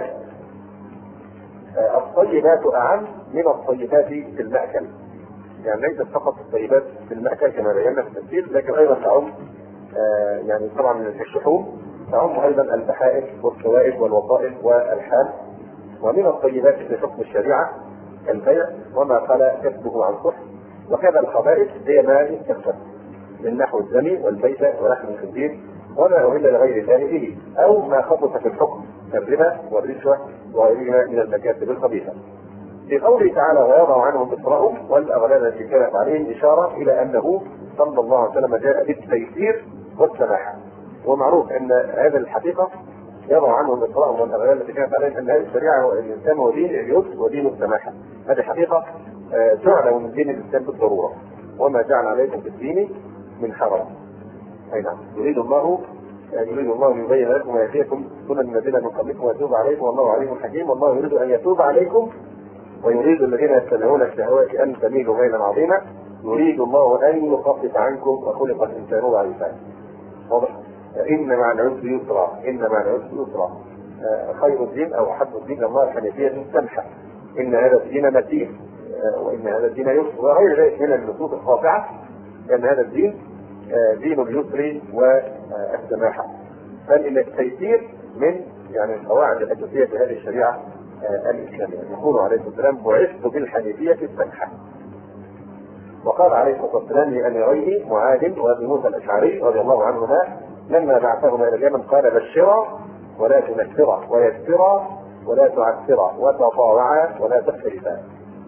A: الطيبات أعم من الطيبات في المأكل، يعني ليست فقط الطيبات في المأكل كما بينا في التفسير، لكن أيضا تعم يعني طبعا من الشحوم تعم أيضا البحائر والسوائل والوظائف والحال. ومن الطيبات في حكم الشريعة البيع وما خلا كسبه عن صح، وكذا الخبائث هي ما يستكسب من نحو الدم والبيت ولحم الخنزير وما أهل لغير الله به، أو ما خبث في الحكم كالربا والرشوة وغيرها من المكاسب الخبيثة. في قوله تعالى ويضع عنهم إصرارهم والأغلال التي كانت عليهم إشارة إلى أنه صلى الله عليه وسلم جاء بالتيسير والسماحة. ومعروف أن هذه الحقيقة يضع عنهم إصرارهم والأغلال التي كانت عليهم، أن هذه الشريعة والإنسان هو دين اليسر ودين السماحة. هذه حقيقة تعلم من دين الإسلام بالضرورة، وما جعل عليكم في الدين من حرج. أي نعم، يريد الله أن يبين لكم ويهديكم سنن الذين من قبلكم ويتوب عليكم والله عليم حكيم. والله يريد أن يتوب عليكم ويريد الذين يتبعون الشهوات أن تميلوا ميلا عظيما، يريد الله أن يخفف عنكم وخلق الإنسان ضعيفا. واضح؟ إن مع العسر يسرا، إن مع العسر يسرا. خير الدين أو أحب الدين الله الحنيفية السمحة، إن هذا الدين متين وإن هذا الدين يسر وغير ذلك من النصوص القاطعة، لأن هذا الدين دين اليسر والسماحة. بل التيسير من يعني القواعد الأساسية في هذه الشريعة الإسلامية. يقول عليه الصلاة والسلام بعثت بالحنيفية السمحة. وقال عليه الصلاة والسلام لأميريه معاذ وأبي موسى الأشعري رضي الله عنهما لما بعثهما إلى اليمن قال بشرا ولا تنفرا ويسرا ولا تعسرا وتطاوعا ولا تختلفا.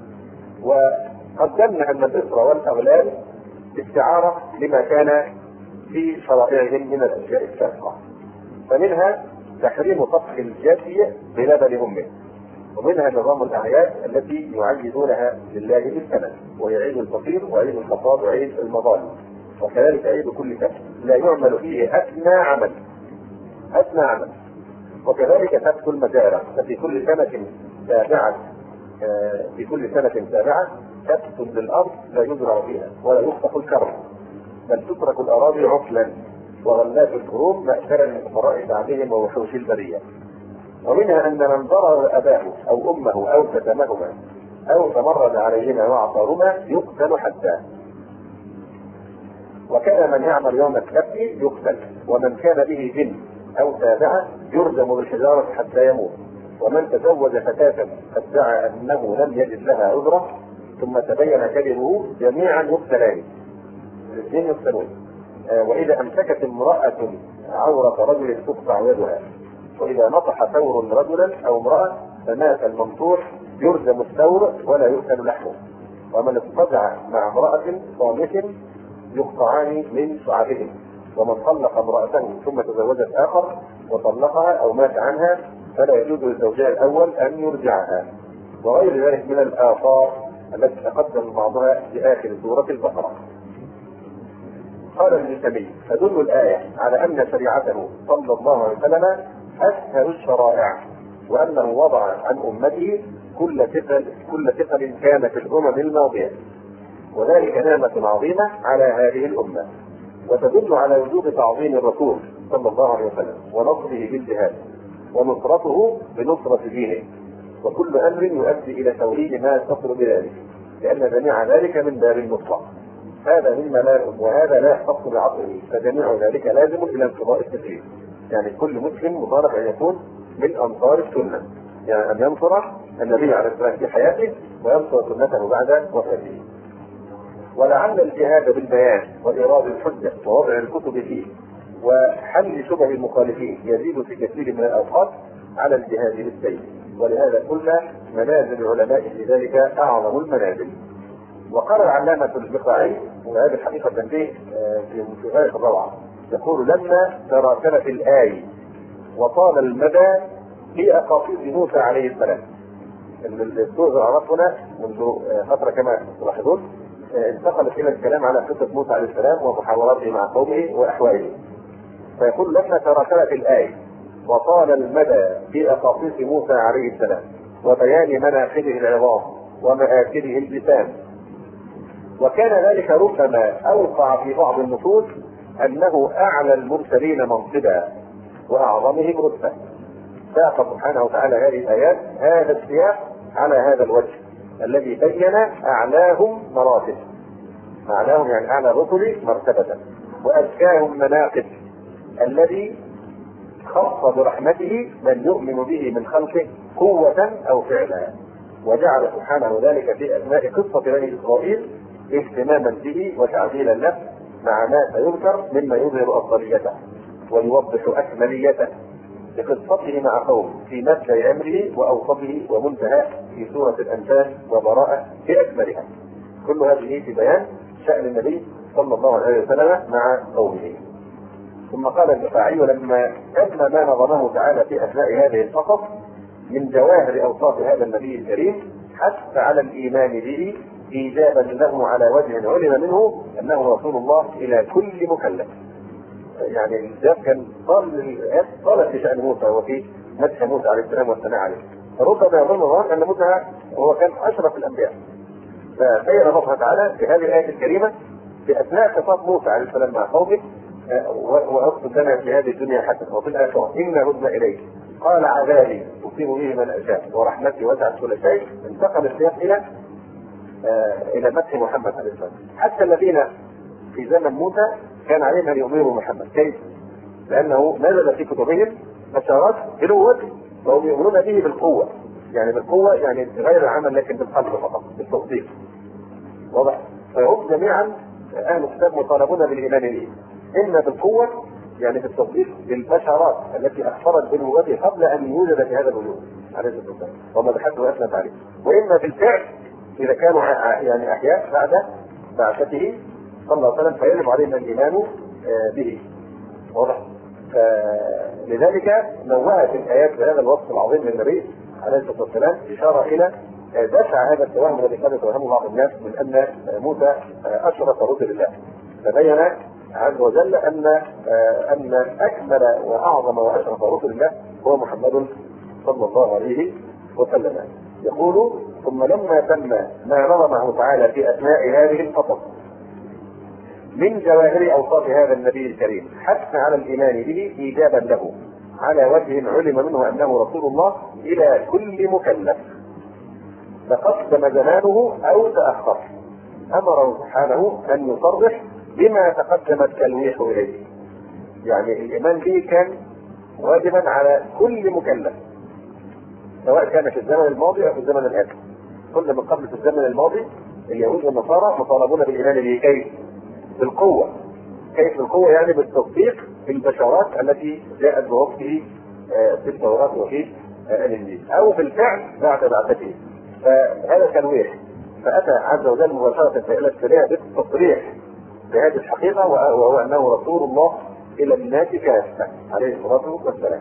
A: وقدمنا أن الإسر والأغلال استعارة لما كان في شرائعهم من الأشياء السابقة، فمنها تحريم طبخ الجافية بلبن أمه، ومنها نظام الأعياد التي يعيدونها لله بالثمن، وهي عيد الفطير وعيد الحصاد وعيد المظالم، وكذلك عيد كل سنة لا يعمل فيه أدنى عمل. وكذلك تبت المزارع، ففي كل سنة تابعة تبت للأرض لا يزرع فيها ولا يخطف الكرم، بل تترك الأراضي عطلا وغلات الكروم مأثرا لفقراء بعدهم ووحوش البرية. ومنها أن من ضرر أباه أو أمه أو كتمهما أو تمرد عليهما وعصارهما يقتل حتى. وكان من يعمل يوم السبت يقتل، ومن كان به جن أو تابعة يرجم بالحجارة حتى يموت. ومن تزوج فتاة فادعى أنه لم يجد لها عذرا ثم تبين كذبه جميعا يقتلان، الاثنين يقتلون. وإذا أمسكت امرأة عورة رجل تقطع يدها، وإذا نطح ثور رجلا أو امرأة فمات المنطوح يرجم الثور ولا يؤكل لحمه. ومن اضطجع مع امرأة صامت يقطعان من شعبهم. ومن طلق امرأته ثم تزوجت آخر وطلقها أو مات عنها فلا يجوز للزوجها الأول أن يرجعها، وغير ذلك من الآثار التي تقدم بعضها في آخر سورة البقرة. قال ابن تيمية تدل الآية على أن شريعته صلى الله عليه وسلم أسهل الشرائع وأنه وضع عن أمته كل ثقل كان في الأمم الماضية، وذلك نعمة عظيمة على هذه الأمة، وتدل على وجوب تعظيم الرسول صلى الله عليه وسلم ونصره بالجهاد ونصرته بنصرة دينه، وكل أمر يؤدي إلى توحيد ما يتصل بذلك، لأن جميع ذلك من باب المطلق. هذا مما لا وهذا لا يختص بعقله، فجميع ذلك لازم إلى انقضاء التكليف. يعني كل مسلم مطالب أن يكون من أنصار السنة، يعني أن ينصر النبي عليه الصلاة والسلام في حياته وينصر سنته بعد وفاته. ولعل الجهاد بالبيان وإيراد الحجة ووضع الكتب فيه وحل شبه المخالفين يزيد في كثير من الأوقات على الجهاد بالسيف، ولهذا قلنا منازل العلماء في ذلك أعظم المنازل. وقال العلامة البقاعي، وهذه الحقيقة تنبيه في غاية الروعة، يقول: لما تراكمت الآي وطال المدى في أقاصيص موسى عليه السلام. السورة عرفنا منذ فترة كما تلاحظون انتقلت إلى الكلام على قصة موسى عليه السلام ومحاوراته مع قومه وأحواله. فيقول: لما تراكمت الآي وطال المدى في أقاصيص موسى عليه السلام وبيان مناقبه العظام ومآكله اللسان، وكان ذلك ربما أوقع في بعض النصوص أنه أعلى المرسلين منصبا وأعظمهم رتبة. ساق سبحانه وتعالى هذه الآيات هذا السياق على هذا الوجه الذي بين أعلاهم مراتب، أعلاهم يعني أعلى الرسل مرتبة، وأزكاهم مناقب، الذي خص برحمته من يؤمن به من خلقه قوة أو فعلا، وجعل سبحانه ذلك في أثناء قصة بني إسرائيل اهتماما به وتعديلا له مع ما سيذكر مما يظهر أفضليته ويوضح أكمليته بقصته مع قوم في مبدأ أمره وأوسطه ومنتهى في سورة الأنفال وبراءة في أكملها. كل هذه في بيان شأن النبي صلى الله عليه وسلم مع قومه. ثم قال البقاعي: لما تم ما نظمه تعالى في أثناء هذه القصص من جواهر أوصاف هذا النبي الكريم حث على الإيمان به إيجابا له على وجه علم منه أنه رسول الله إلى كل مكلف. يعني الإنجاب كان طالت في شأن موسى وفي مدح موسى عليه السلام والثناء عليه، فربما يظن الله أن موسى هو كان أشرف الأنبياء. فبين الله تعالى في هذه الآية الكريمة في أثناء خطاب موسى عليه السلام مع قومه: وأقصد لنا في هذه الدنيا حسنة وفي الآخرة إنا هدنا إليك قال عذابي أصيب به من أشاء ورحمتي وسعت كل شيء. انتقل السياق إلى مدح محمد عليه السلام. حتى الذين في زمن موسى كان عليهم أن يؤمنوا محمد. كيف؟ لأنه نزل في كتبهم بشارات بنبوته وهم يؤمنون به بالقوة، يعني بالقوة يعني غير العمل لكن بالقلب فقط، بالتصديق. واضح؟ فهم جميعا أهل الكتاب مطالبون بالإيمان به، إما بالقوة يعني بالتصديق بالبشارات التي أخبرت بنبوته قبل أن يوجد في هذا الوجود عليه الصلاة والسلام وما بحثه وأثنت عليه، وإما بالفعل إذا كانوا يعني أحياء بعد بعثته صلى الله عليه وسلم فيجب علينا الإيمان به. واضح؟ لذلك نوعت الآيات بهذا الوصف العظيم للنبي عليه الصلاة والسلام إشارة إلى دفع هذا التوهم الذي كان يتوهمه بعض الناس من أن موسى أشرف رسل الله. فبين عز وجل أن أكمل وأعظم وأشرف رسل الله هو محمد صلى الله عليه وسلم. يقول: ثم لما تم ما نظمه تعالى في أثناء هذه القصص من جواهر أوصاف هذا النبي الكريم حث على الإيمان به إيجابا له على وجه علم منه أنه رسول الله إلى كل مكلف، تقدم زمانه أو تأخر، أمره سبحانه أن يصرح بما تقدم التلويح إليه. يعني الإيمان به كان واجبا على كل مكلف سواء كان في الزمن الماضي أو في الزمن الآتي. كل من قبل في الزمن الماضي اليهود والنصارى مطالبون بالإيمان به. كيف؟ بالقوة. كيف بالقوة؟ يعني بالتصديق بالبشارات التي جاءت بوصفه في التوراة وفي الإنجيل، أو بالفعل بعد بعثته. فهذا تلويح، فأتى عز وجل مباشرة في السريع بالتصريح بهذه الحقيقة، وهو أنه رسول الله إلى الناس كافة عليه الصلاة والسلام.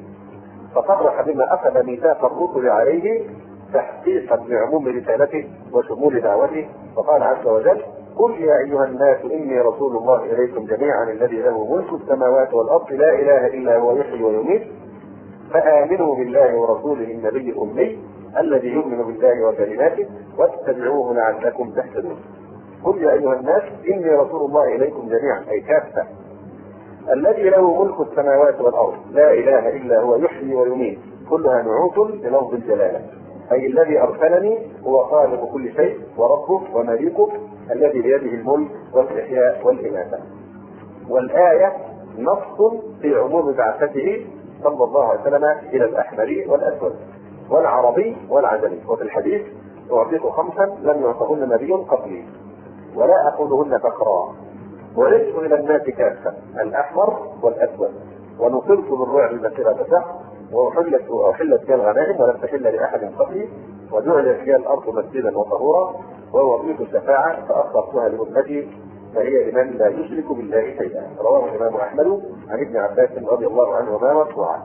A: فصرح بما أخذ ميثاق الرسل عليه تحقيقا لعموم رسالته وشمول دعوته، فقال عز وجل: قل يا أيها الناس إني رسول الله إليكم جميعا الذي له ملك السماوات والأرض لا إله إلا هو يحيي ويميت فآمنوا بالله ورسوله النبي الأمي الذي يؤمن بالله وكلماته واتبعوه لعلكم تهتدون. قل يا أيها الناس إني رسول الله إليكم جميعا أي كافة الذي له ملك السماوات والأرض لا إله إلا هو يحيي ويميت كلها نعوت بلفظ الجلالة أي الذي أرسلني هو خالق كل شيء وربه ومليكه الذي بيده الملك والإحياء والإماتة. والآية نص في عموم بعثته صلى الله عليه وسلم إلى الأحمري والأسود والعربي والعجمي. وفي الحديث أعطيت 5 لم يعطهن نبي قبلي ولا أقولهن فخرا وعشت إلى الناس كافة الأحمر والأسود ونصرت بالرعب مسيرة شهر وأحلت فيها الغنائم ولم تحل لأحد قبلي وجعل فيها الأرض مسجدا وطهورا ووضيت الشفاعة فأخرتها لأمتي فهي لمن لا يشرك بالله شيئا. رواه الإمام أحمد عن ابن عباس رضي الله عنهما مرفوعا.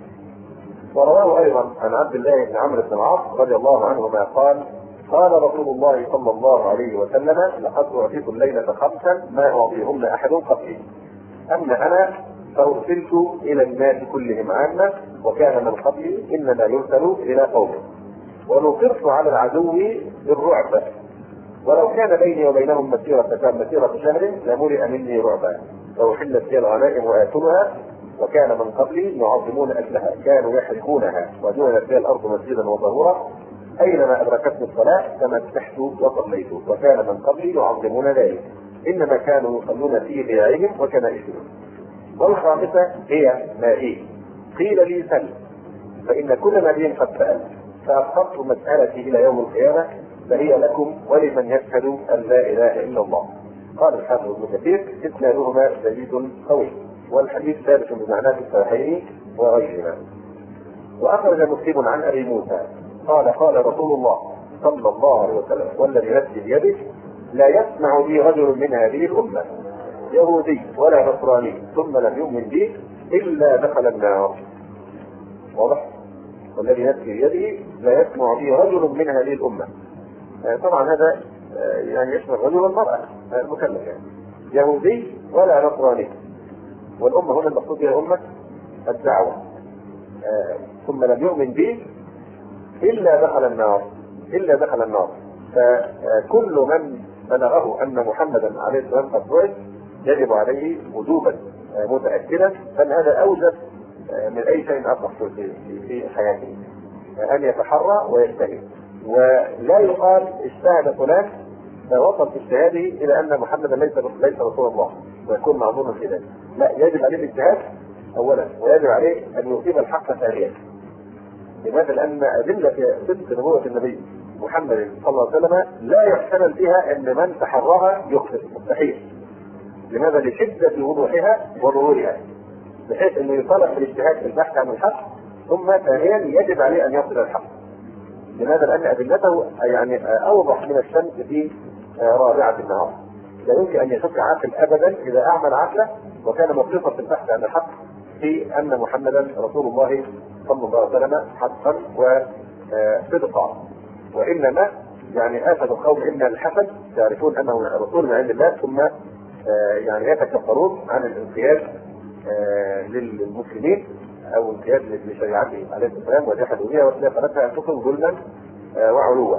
A: ورواه أيضا عن عبد الله بن عمرو بن العاص رضي الله عنهما قال قال رسول الله صلى الله عليه وسلم لقد أعطيت الليلة 5 ما أعطيهن أحد قبلي أما أنا فأرسلت إلى الناس كلهم عامة وكان من قبلي إنما يرسل إلى قومه ونصرت على العدو بالرعب ولو كان بيني وبينهم مسيرة شهر لملئ مني رعبا فأحلت فيها الغنائم وآكلها وكان من قبلي يعظمون أكلها كانوا يحرقونها وجعلت فيها الأرض مسجدا وطهورا أينما أدركتني الصلاة تمسحت وصليت وكان من قبلي يعظمون ذلك إنما كانوا يصلون في ضياعهم وكنائسهم. والخامسة هي ما هي قيل لي سل فإن كل نبي قد سأل فأخرت مسألتي إلى يوم القيامة فهي لكم ولمن يشهد أن لا إله إلا الله. قال الحافظ ابن كثير إسنادهما جيد قوي والحديث ثابت بمعناه الصحيحين وغيرهما. وأخرج مسلم عن أبي موسى قال قال رسول الله صلى الله عليه وسلم والذي نفسي بيده لا يسمع بي رجل من هذه الأمة يهودي ولا نصراني ثم لم يؤمن بي إلا دخل النار. واضح؟ والذي نفسي بيده لا يسمع بي رجل من هذه الأمة طبعا هذا يعني يشمل الرجل والمرأة المكلف يعني يهودي ولا نصراني والأمة هنا المقصود بها أمة الدعوة ثم لم يؤمن به إلا دخل النار فكل من بلغه أن محمدا عليه السلام قد بعث يجب عليه وجوبا متأكدا بل هذا أوجب من أي شيء آخر في حياته أن يتحرى ويجتهد ولا يقال اجتهد فلان فوصل في اجتهاده إلى أن محمدا ليس رسول الله ويكون معذورا في ذلك. لا يجب عليه الاجتهاد أولا ويجب عليه أن يصيب الحق ثانيا. لماذا؟ لأن أدلة صدق نبوة النبي محمد صلى الله عليه وسلم لا يحتمل فيها أن من تحراها يخطئ مستحيل. لماذا؟ لشدة وضوحها وظهورها بحيث أنه يطالب بالاجتهاد في البحث عن الحق ثم ثانيا يجب عليه أن يصل الحق. لماذا؟ لأن أدلته يعني أوضح من الشمس في رابعة النهار. لا يمكن أن يشك عاقل أبدا إذا أعمل عقله وكان مخلصا في البحث عن الحق في أن محمدا رسول الله صلى الله عليه وسلم حقا وصدقا. وإنما يعني آفة القوم إن الحسد تعرفون أنه رسول من عند الله ثم يعني يتكبرون عن الانقياد للمسلمين أو انقياد لشريعته عليه السلام وجحدوا بها واستيقنتها أنفسهم ظلما وعلوا.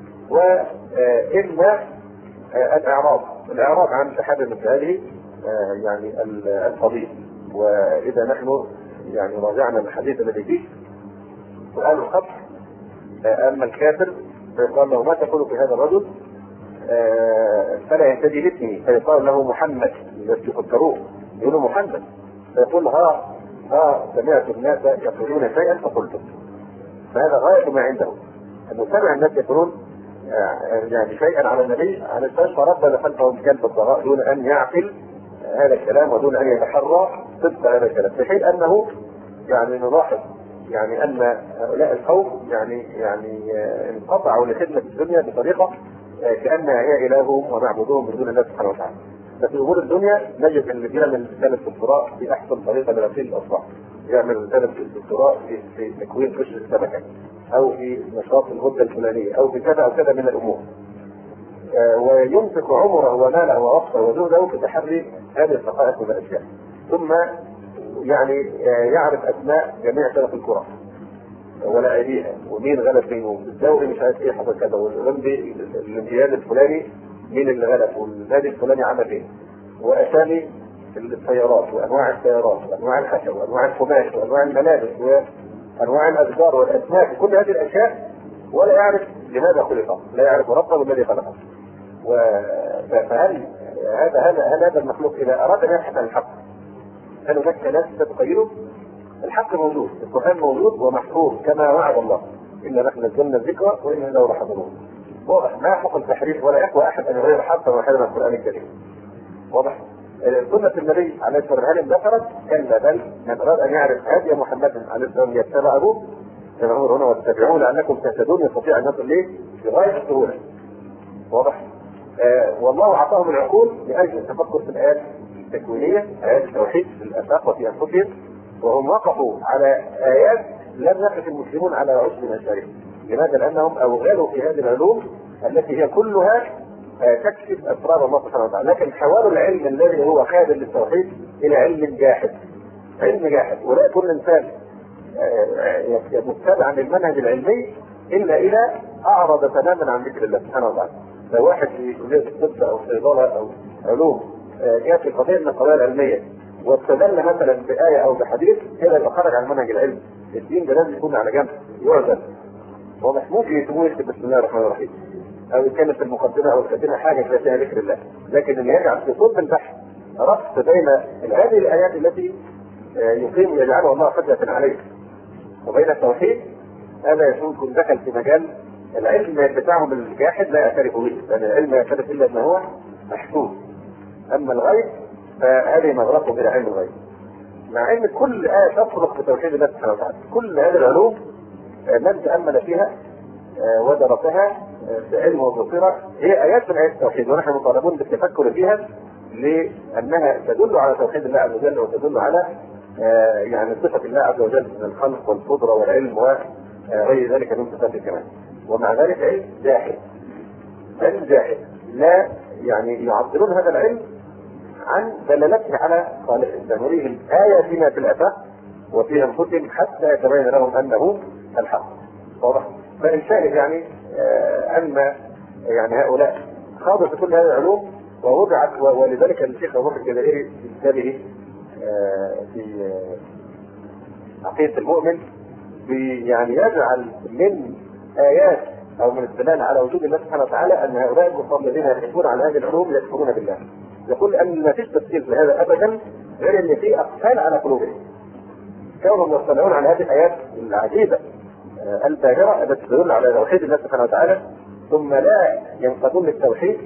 A: وإن الإعراض عن شهادة مثل هذه يعني الفضيل. وإذا نحن يعني راجعنا الحديث الذي فيه سؤال القبر أما الكافر فيقال له ما تقول في هذا الرجل فلا يهتدي باسمه فيقال له محمد يفكروه يقولوا محمد فيقول ها سمعت الناس يقولون شيئا فقلته. فهذا غاية ما عنده أنه سمع الناس يقولون يعني شيئا على النبي على السلام فرد خلفهم كلب الضراء دون أن يعقل هذا الكلام ودون أن يتحرى صدق هذا الكلام بحيث أنه يعني نلاحظ يعني أن هؤلاء القوم يعني انقطعوا لخدمة الدنيا بطريقة كأنها هي إلههم ومعبودهم من دون الله سبحانه وتعالى. ففي أمور الدنيا نجد أن بيعمل رسالة الدكتوراه في أحسن طريقة من غسيل الأصبع، يعمل رسالة الدكتوراه في تكوين قشر السمكة أو في نشاط الغدة الفلانية أو في كذا أو كذا من الأمور، وينفق عمره وماله ووقته وجهده في تحري هذه الحقائق والأشياء، ثم يعني يعرف اسماء جميع فرق الكره ولاعبيها ومين غلب مين والدوري مش عارف ايه حصل كذا والاولمبي الامتياز الفلاني مين اللي غلب والنادي الفلاني عمل ايه واسامي السيارات وانواع السيارات وانواع الخشب وانواع القماش وانواع الملابس وانواع الاشجار والاسماك وكل هذه الاشياء ولا يعرف لماذا خلق، لا يعرف ربه الذي خلقه. فهل هذا المخلوق اذا اراد ان يبحث عن الحق هل هناك ناس تتخيله؟ الحق موجود، القران موجود ومحفوظ كما وعد الله انا نحن نزلنا الذكر وانا له لحافظون. واضح ما حق التحريف ولا يقوى احد ان يغير حرفا واحدا من القران الكريم. واضح؟ سنة النبي عليه الصلاة والسلام هل اندثرت؟ كلا بل من أراد أن يعرف هدي محمد عليه السلام يتبعه كما هو هنا واتبعوه لعلكم تهتدون يستطيع أن يصل إليه بغاية السهولة. واضح؟ والله أعطاهم العقول لأجل التفكر في الآيات التكوينية، آيات التوحيد في الآفاق وفي أنفسهم، وهم وقفوا على آيات لم يقف المسلمون على عشب من أشيائها. لماذا؟ لأنهم أوغلوا في هذه العلوم التي هي كلها تكشف اسرار الله سبحانه وتعالى، لكن حوالوا العلم الذي هو خادم للتوحيد الى علم جاحد. علم جاحد، ولا يكون الانسان متبعا للمنهج العلمي الا اذا اعرض تماما عن ذكر الله سبحانه وتعالى. لو واحد في كليه الطب او الصيدله او علوم جاء في قضيه من القضايا العلميه واستدل مثلا بايه او بحديث كده يبقى خرج عن المنهج العلمي. الدين ده لازم يكون على جنب يعزل. واضح؟ ممكن يكتب بسم الله الرحمن الرحيم او يتكلم في المقدمه او الخاتمه حاجه فيها ذكر الله، لكن اللي يجعل في صلب البحث ربط بين هذه الايات التي يجعلها الله حجه عليه وبين التوحيد، هذا يكون دخل في مجال العلم بتاعهم الجاحد لا يعترف به، لان العلم لا يعترف الا ما هو محسوس. اما الغيب فهذه مغلقه الى علم الغيب، مع ان كل ايه تصرف بتوحيد الله سبحانه وتعالى. كل هذه العلوم من تامل فيها ودرسها بعلم وبصيرة هي آيات من آيات التوحيد، ونحن مطالبون بالتفكر فيها لأنها تدل على توحيد الله عز وجل وتدل على يعني صفة الله عز وجل من الخلق والقدرة والعلم وغير ذلك من صفات الكمال. ومع ذلك علم جاحد، علم جاحد لا يعني يعبرون هذا العلم عن دلالته على خالقه، سنريهم آياتنا في الآفاق وفي أنفسهم حتى يتبين لهم أنه الحق. واضح؟ فالشاهد يعني أن يعني هؤلاء خاضوا في كل هذه العلوم ووضعت، ولذلك الشيخ أبو بكر الجزائري في كتابه في عقيدة المؤمن يعني يجعل من آيات أو من الدلالة على وجود الله سبحانه وتعالى أن هؤلاء الكفار الذين يحكمون على هذه العلوم يكفرون بالله. يقول أن ما فيش تفسير لهذا أبدا غير أن في أقفال على قلوبهم كونهم يطلعون على هذه الآيات العجيبة الباهرة التي تدل على توحيد الله سبحانه وتعالى، ثم لا ينقضون للتوحيد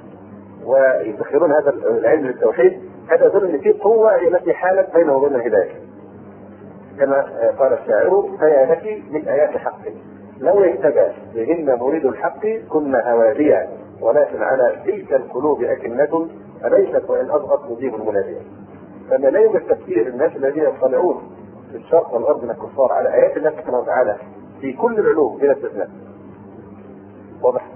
A: ويدخلون هذا العلم للتوحيد. هذا يدل ان في قوة التي حالت بينه وبين الهداية، كما قال الشاعر: فيا لك من آيات حق لو اهتدى بهن مريد الحق كنا هواديا ولكن على تلك القلوب أكنة أليست وإن أضغط تجيب المنادية. فما لا يوجد تفسير الناس الذين يطلعون في الشرق والغرب من الكفار على آيات الله سبحانه وتعالى في كل العلوم بلا استثناء. واضح؟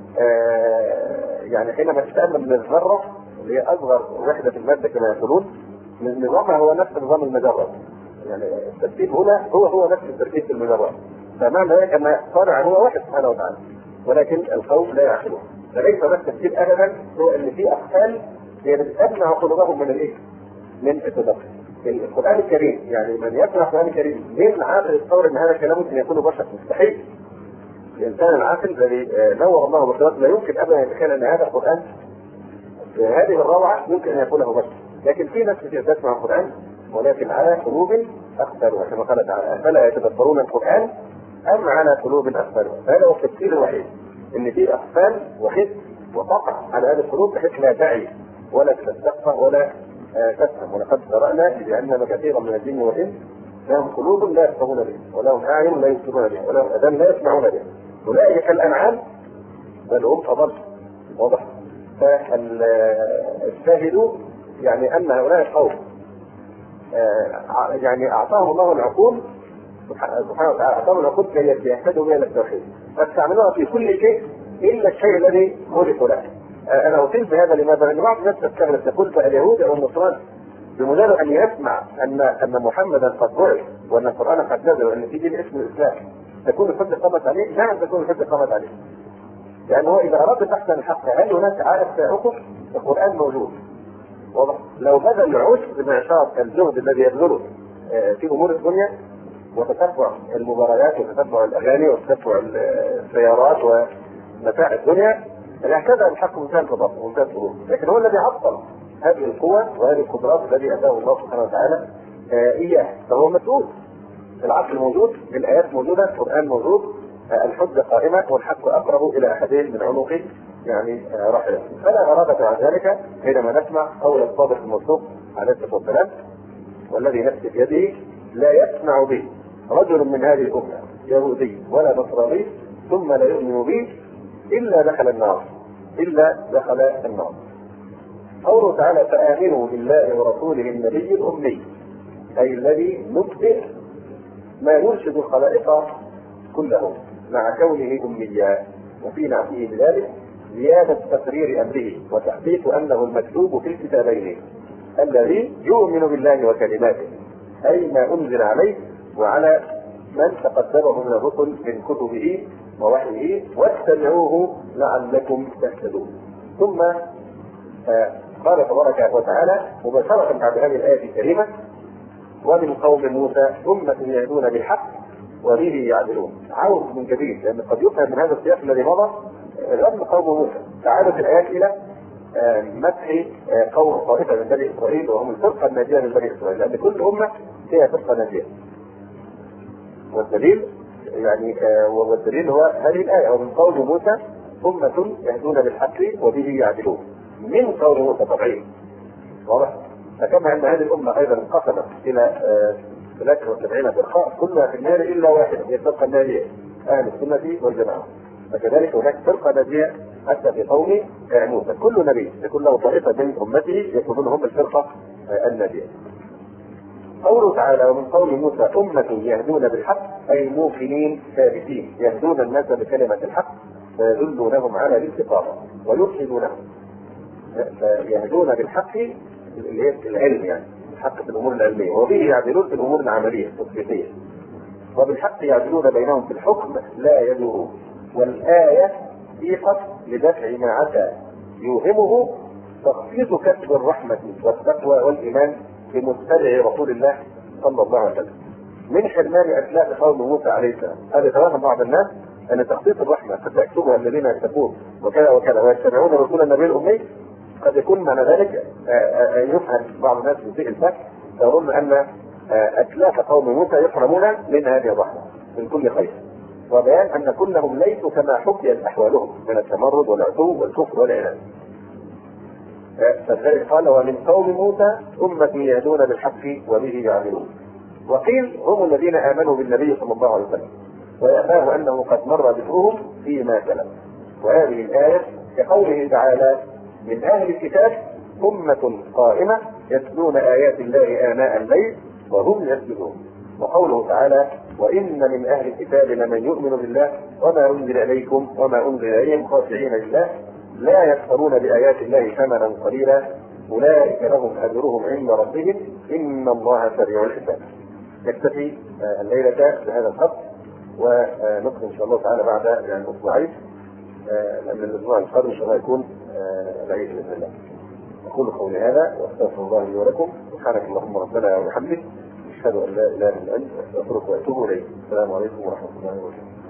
A: يعني حينما تتأمل من الذرة اللي هي أصغر وحدة في المادة كما يقولون، نظامها هو نفس نظام المجرة. يعني الترتيب هنا هو نفس الترتيب في المجرة، فمعنى ذلك أن صانع هو واحد سبحانه وتعالى، ولكن القوم لا يعقلون. فليس هناك تفسير أبدا هو أن في أقفال هي تمنع قلوبهم من الإيه؟ من التدبر. القرآن الكريم يعني من يقرأ القرآن الكريم من عاقل يتصور أن هذا كلام ممكن يكون بشر، مستحيل. الإنسان العاقل الذي نور الله بصيرته لا يمكن أبدا يتخيل أن هذا القرآن بهذه الروعة يمكن أن يكون له بشر. لكن في ناس كثير تسمع القرآن ولكن على قلوب أقفالها كما قال تعالى: أفلا يتدبرون القرآن أم على قلوب أقفالها. هذا هو التفسير الوحيد، إن في أقفال وحس وتقع على هذه القلوب بحيث لا تعي ولا تستقفى ولا تفهم. ولقد قرأنا بأن كثيرا من الجن والإنس لهم قلوب لا يفقهون بها ولهم أعين لا يبصرون بها ولهم آذان لا يسمعون بها أولئك كالأنعام بل هم أضل. واضح؟ فالشاهد يعني أن هؤلاء القوم يعني أعطاهم الله العقول سبحانه وتعالى، أعطاهم العقول كي يهتدوا بها للتوحيد، فاستعملوها في كل شيء إلا الشيء الذي خلقوا له. أنا أطيل بهذا لماذا؟ لأن بعض الناس تستغرب تقول اليهود أو النصارى بمجرد ان يسمع ان محمدا قد بعث وان القران قد نزل وان في دين اسمه الاسلام تكون الحجه قامت عليه؟ نعم تكون الحجه قامت عليه. لأنه هو إذا أراد بحث الحق هل هناك عائق سيعوقه؟ القرآن موجود. واضح؟ لو بذل عشر معشار الجهد الذي يبذله في أمور الدنيا وتتبع المباريات وتتبع الأغاني وتتبع السيارات ومتاع الدنيا لاعتدى الحق منتهى الفضاء ومنتهى السرور، لكن هو الذي عطل هذه القوة وهذه القدرات الذي أتاه الله سبحانه وتعالى إياه، فهو مسؤول. العقل موجود، الآيات موجودة، القرآن موجود، الحجة قائمة والحق أقرب إلى أحدين من عنقه يعني رحلة. فلا غرابة عن ذلك حينما نسمع قول الصادق المصدوق عليه الصلاة والسلام والذي نفسي بيده لا يسمع به رجل من هذه الأمة يهودي ولا نصراني ثم لا يؤمن به إلا دخل النار، إلا دخل النار. قوله تعالى فآمنوا بالله ورسوله النبي الأمي، أي الذي نبئ ما يرشد الخلائق كلهم مع كونه أميا، وفي نعته بذلك زيادة تقرير أمره وتحقيق أنه المكتوب في الكتابين الذي يؤمن بالله وكلماته، أي ما أنزل عليه وعلى من تقدمه من الرسل من كتبه ووحيه واتبعوه لعلكم تهتدون. ثم قال تبارك وتعالى مباشرة بعد هذه الآية الكريمة ومن قوم موسى أمة يهدون بالحق وبه يعدلون. عود من جديد، لأن قد يفهم من هذا السياق الذي مضى غير قوم موسى. تعالت الآيات إلى مدح قوم طائفة من بني إسرائيل وهم الفرقة الناجية من بني إسرائيل، لأن كل أمة فيها فرقة ناجية. والدليل يعني والدليل هو هذه الآية ومن قوم موسى أمة يهدون بالحق وبه يعدلون. من قوم موسى طبعين واضح. فكما أن هذه الأمة أيضا انقسمت إلى 73 فرقة كلها في النار إلا واحدة هي الفرقة الناجية أهل السنة والجماعة. فكذلك هناك فرقة ناجية حتى في قوم موسى، كل نبي يكون له طائفة من أمته يكونون هم الفرقة الناجية. قوله تعالى ومن قول موسى أمة يهدون بالحق أي موقنين ثابتين يهدون الناس بكلمة الحق فيدلونهم على الاستقامة ويرشدونهم. فيهدون بالحق اللي هي العلم يعني الحق في الأمور العلمية، وبه يعدلون في الأمور العملية التطبيقية، وبالحق يعدلون بينهم في الحكم لا يدورون. والآية سيقت لدفع ما عدا يوهمه تخفيض كسب الرحمة والتقوى والإيمان بمتبع رسول الله صلى الله عليه وسلم من حرمان أسلاف قوم موسى عليه السلام. هذا يتوهم بعض الناس أن تخفيض الرحمة قد يكتبها الذين يتقون وكذا وكذا ويتبعون رسول النبي الأمي، قد يكون معنى ذلك يفهم بعض الناس في سوء الفهم يظن أن أسلاف قوم موسى يحرمون من هذه الرحمة من كل خير، وبيان أن كلهم ليسوا كما حكيت أحوالهم من التمرد والعتو والكفر والعناد. فذلك قال ومن قوم موسى أمة يهدون بالحق وبه يعدلون. وقيل هم الذين آمنوا بالنبي صلى الله عليه وسلم ويأباه أنه قد مر ذكرهم فيما سلف. وهذه الآية كقوله تعالى من أهل الكتاب أمة قائمة يتلون آيات الله آناء الليل وهم يسجدون. وقوله تعالى وإن من أهل الكتاب لمن يؤمن بالله وما أنزل إليكم وما أنزل إليهم خاشعين لله لا يشترون بآيات الله ثمنا قليلا أولئك لهم أجرهم عند ربهم إن الله سريع الحساب. نكتفي الليلة بهذا الخط ونقل إن شاء الله تعالى بعد يعني أسبوعين، لأن الأسبوع القادم إن شاء الله يكون العيد بإذن الله. أقول قولي هذا وأستغفر الله لي ولكم. سبحانك اللهم ربنا وبحمدك أشهد أن لا إله إلا أنت أستغفرك وأتوب إليك. السلام عليكم ورحمة الله وبركاته.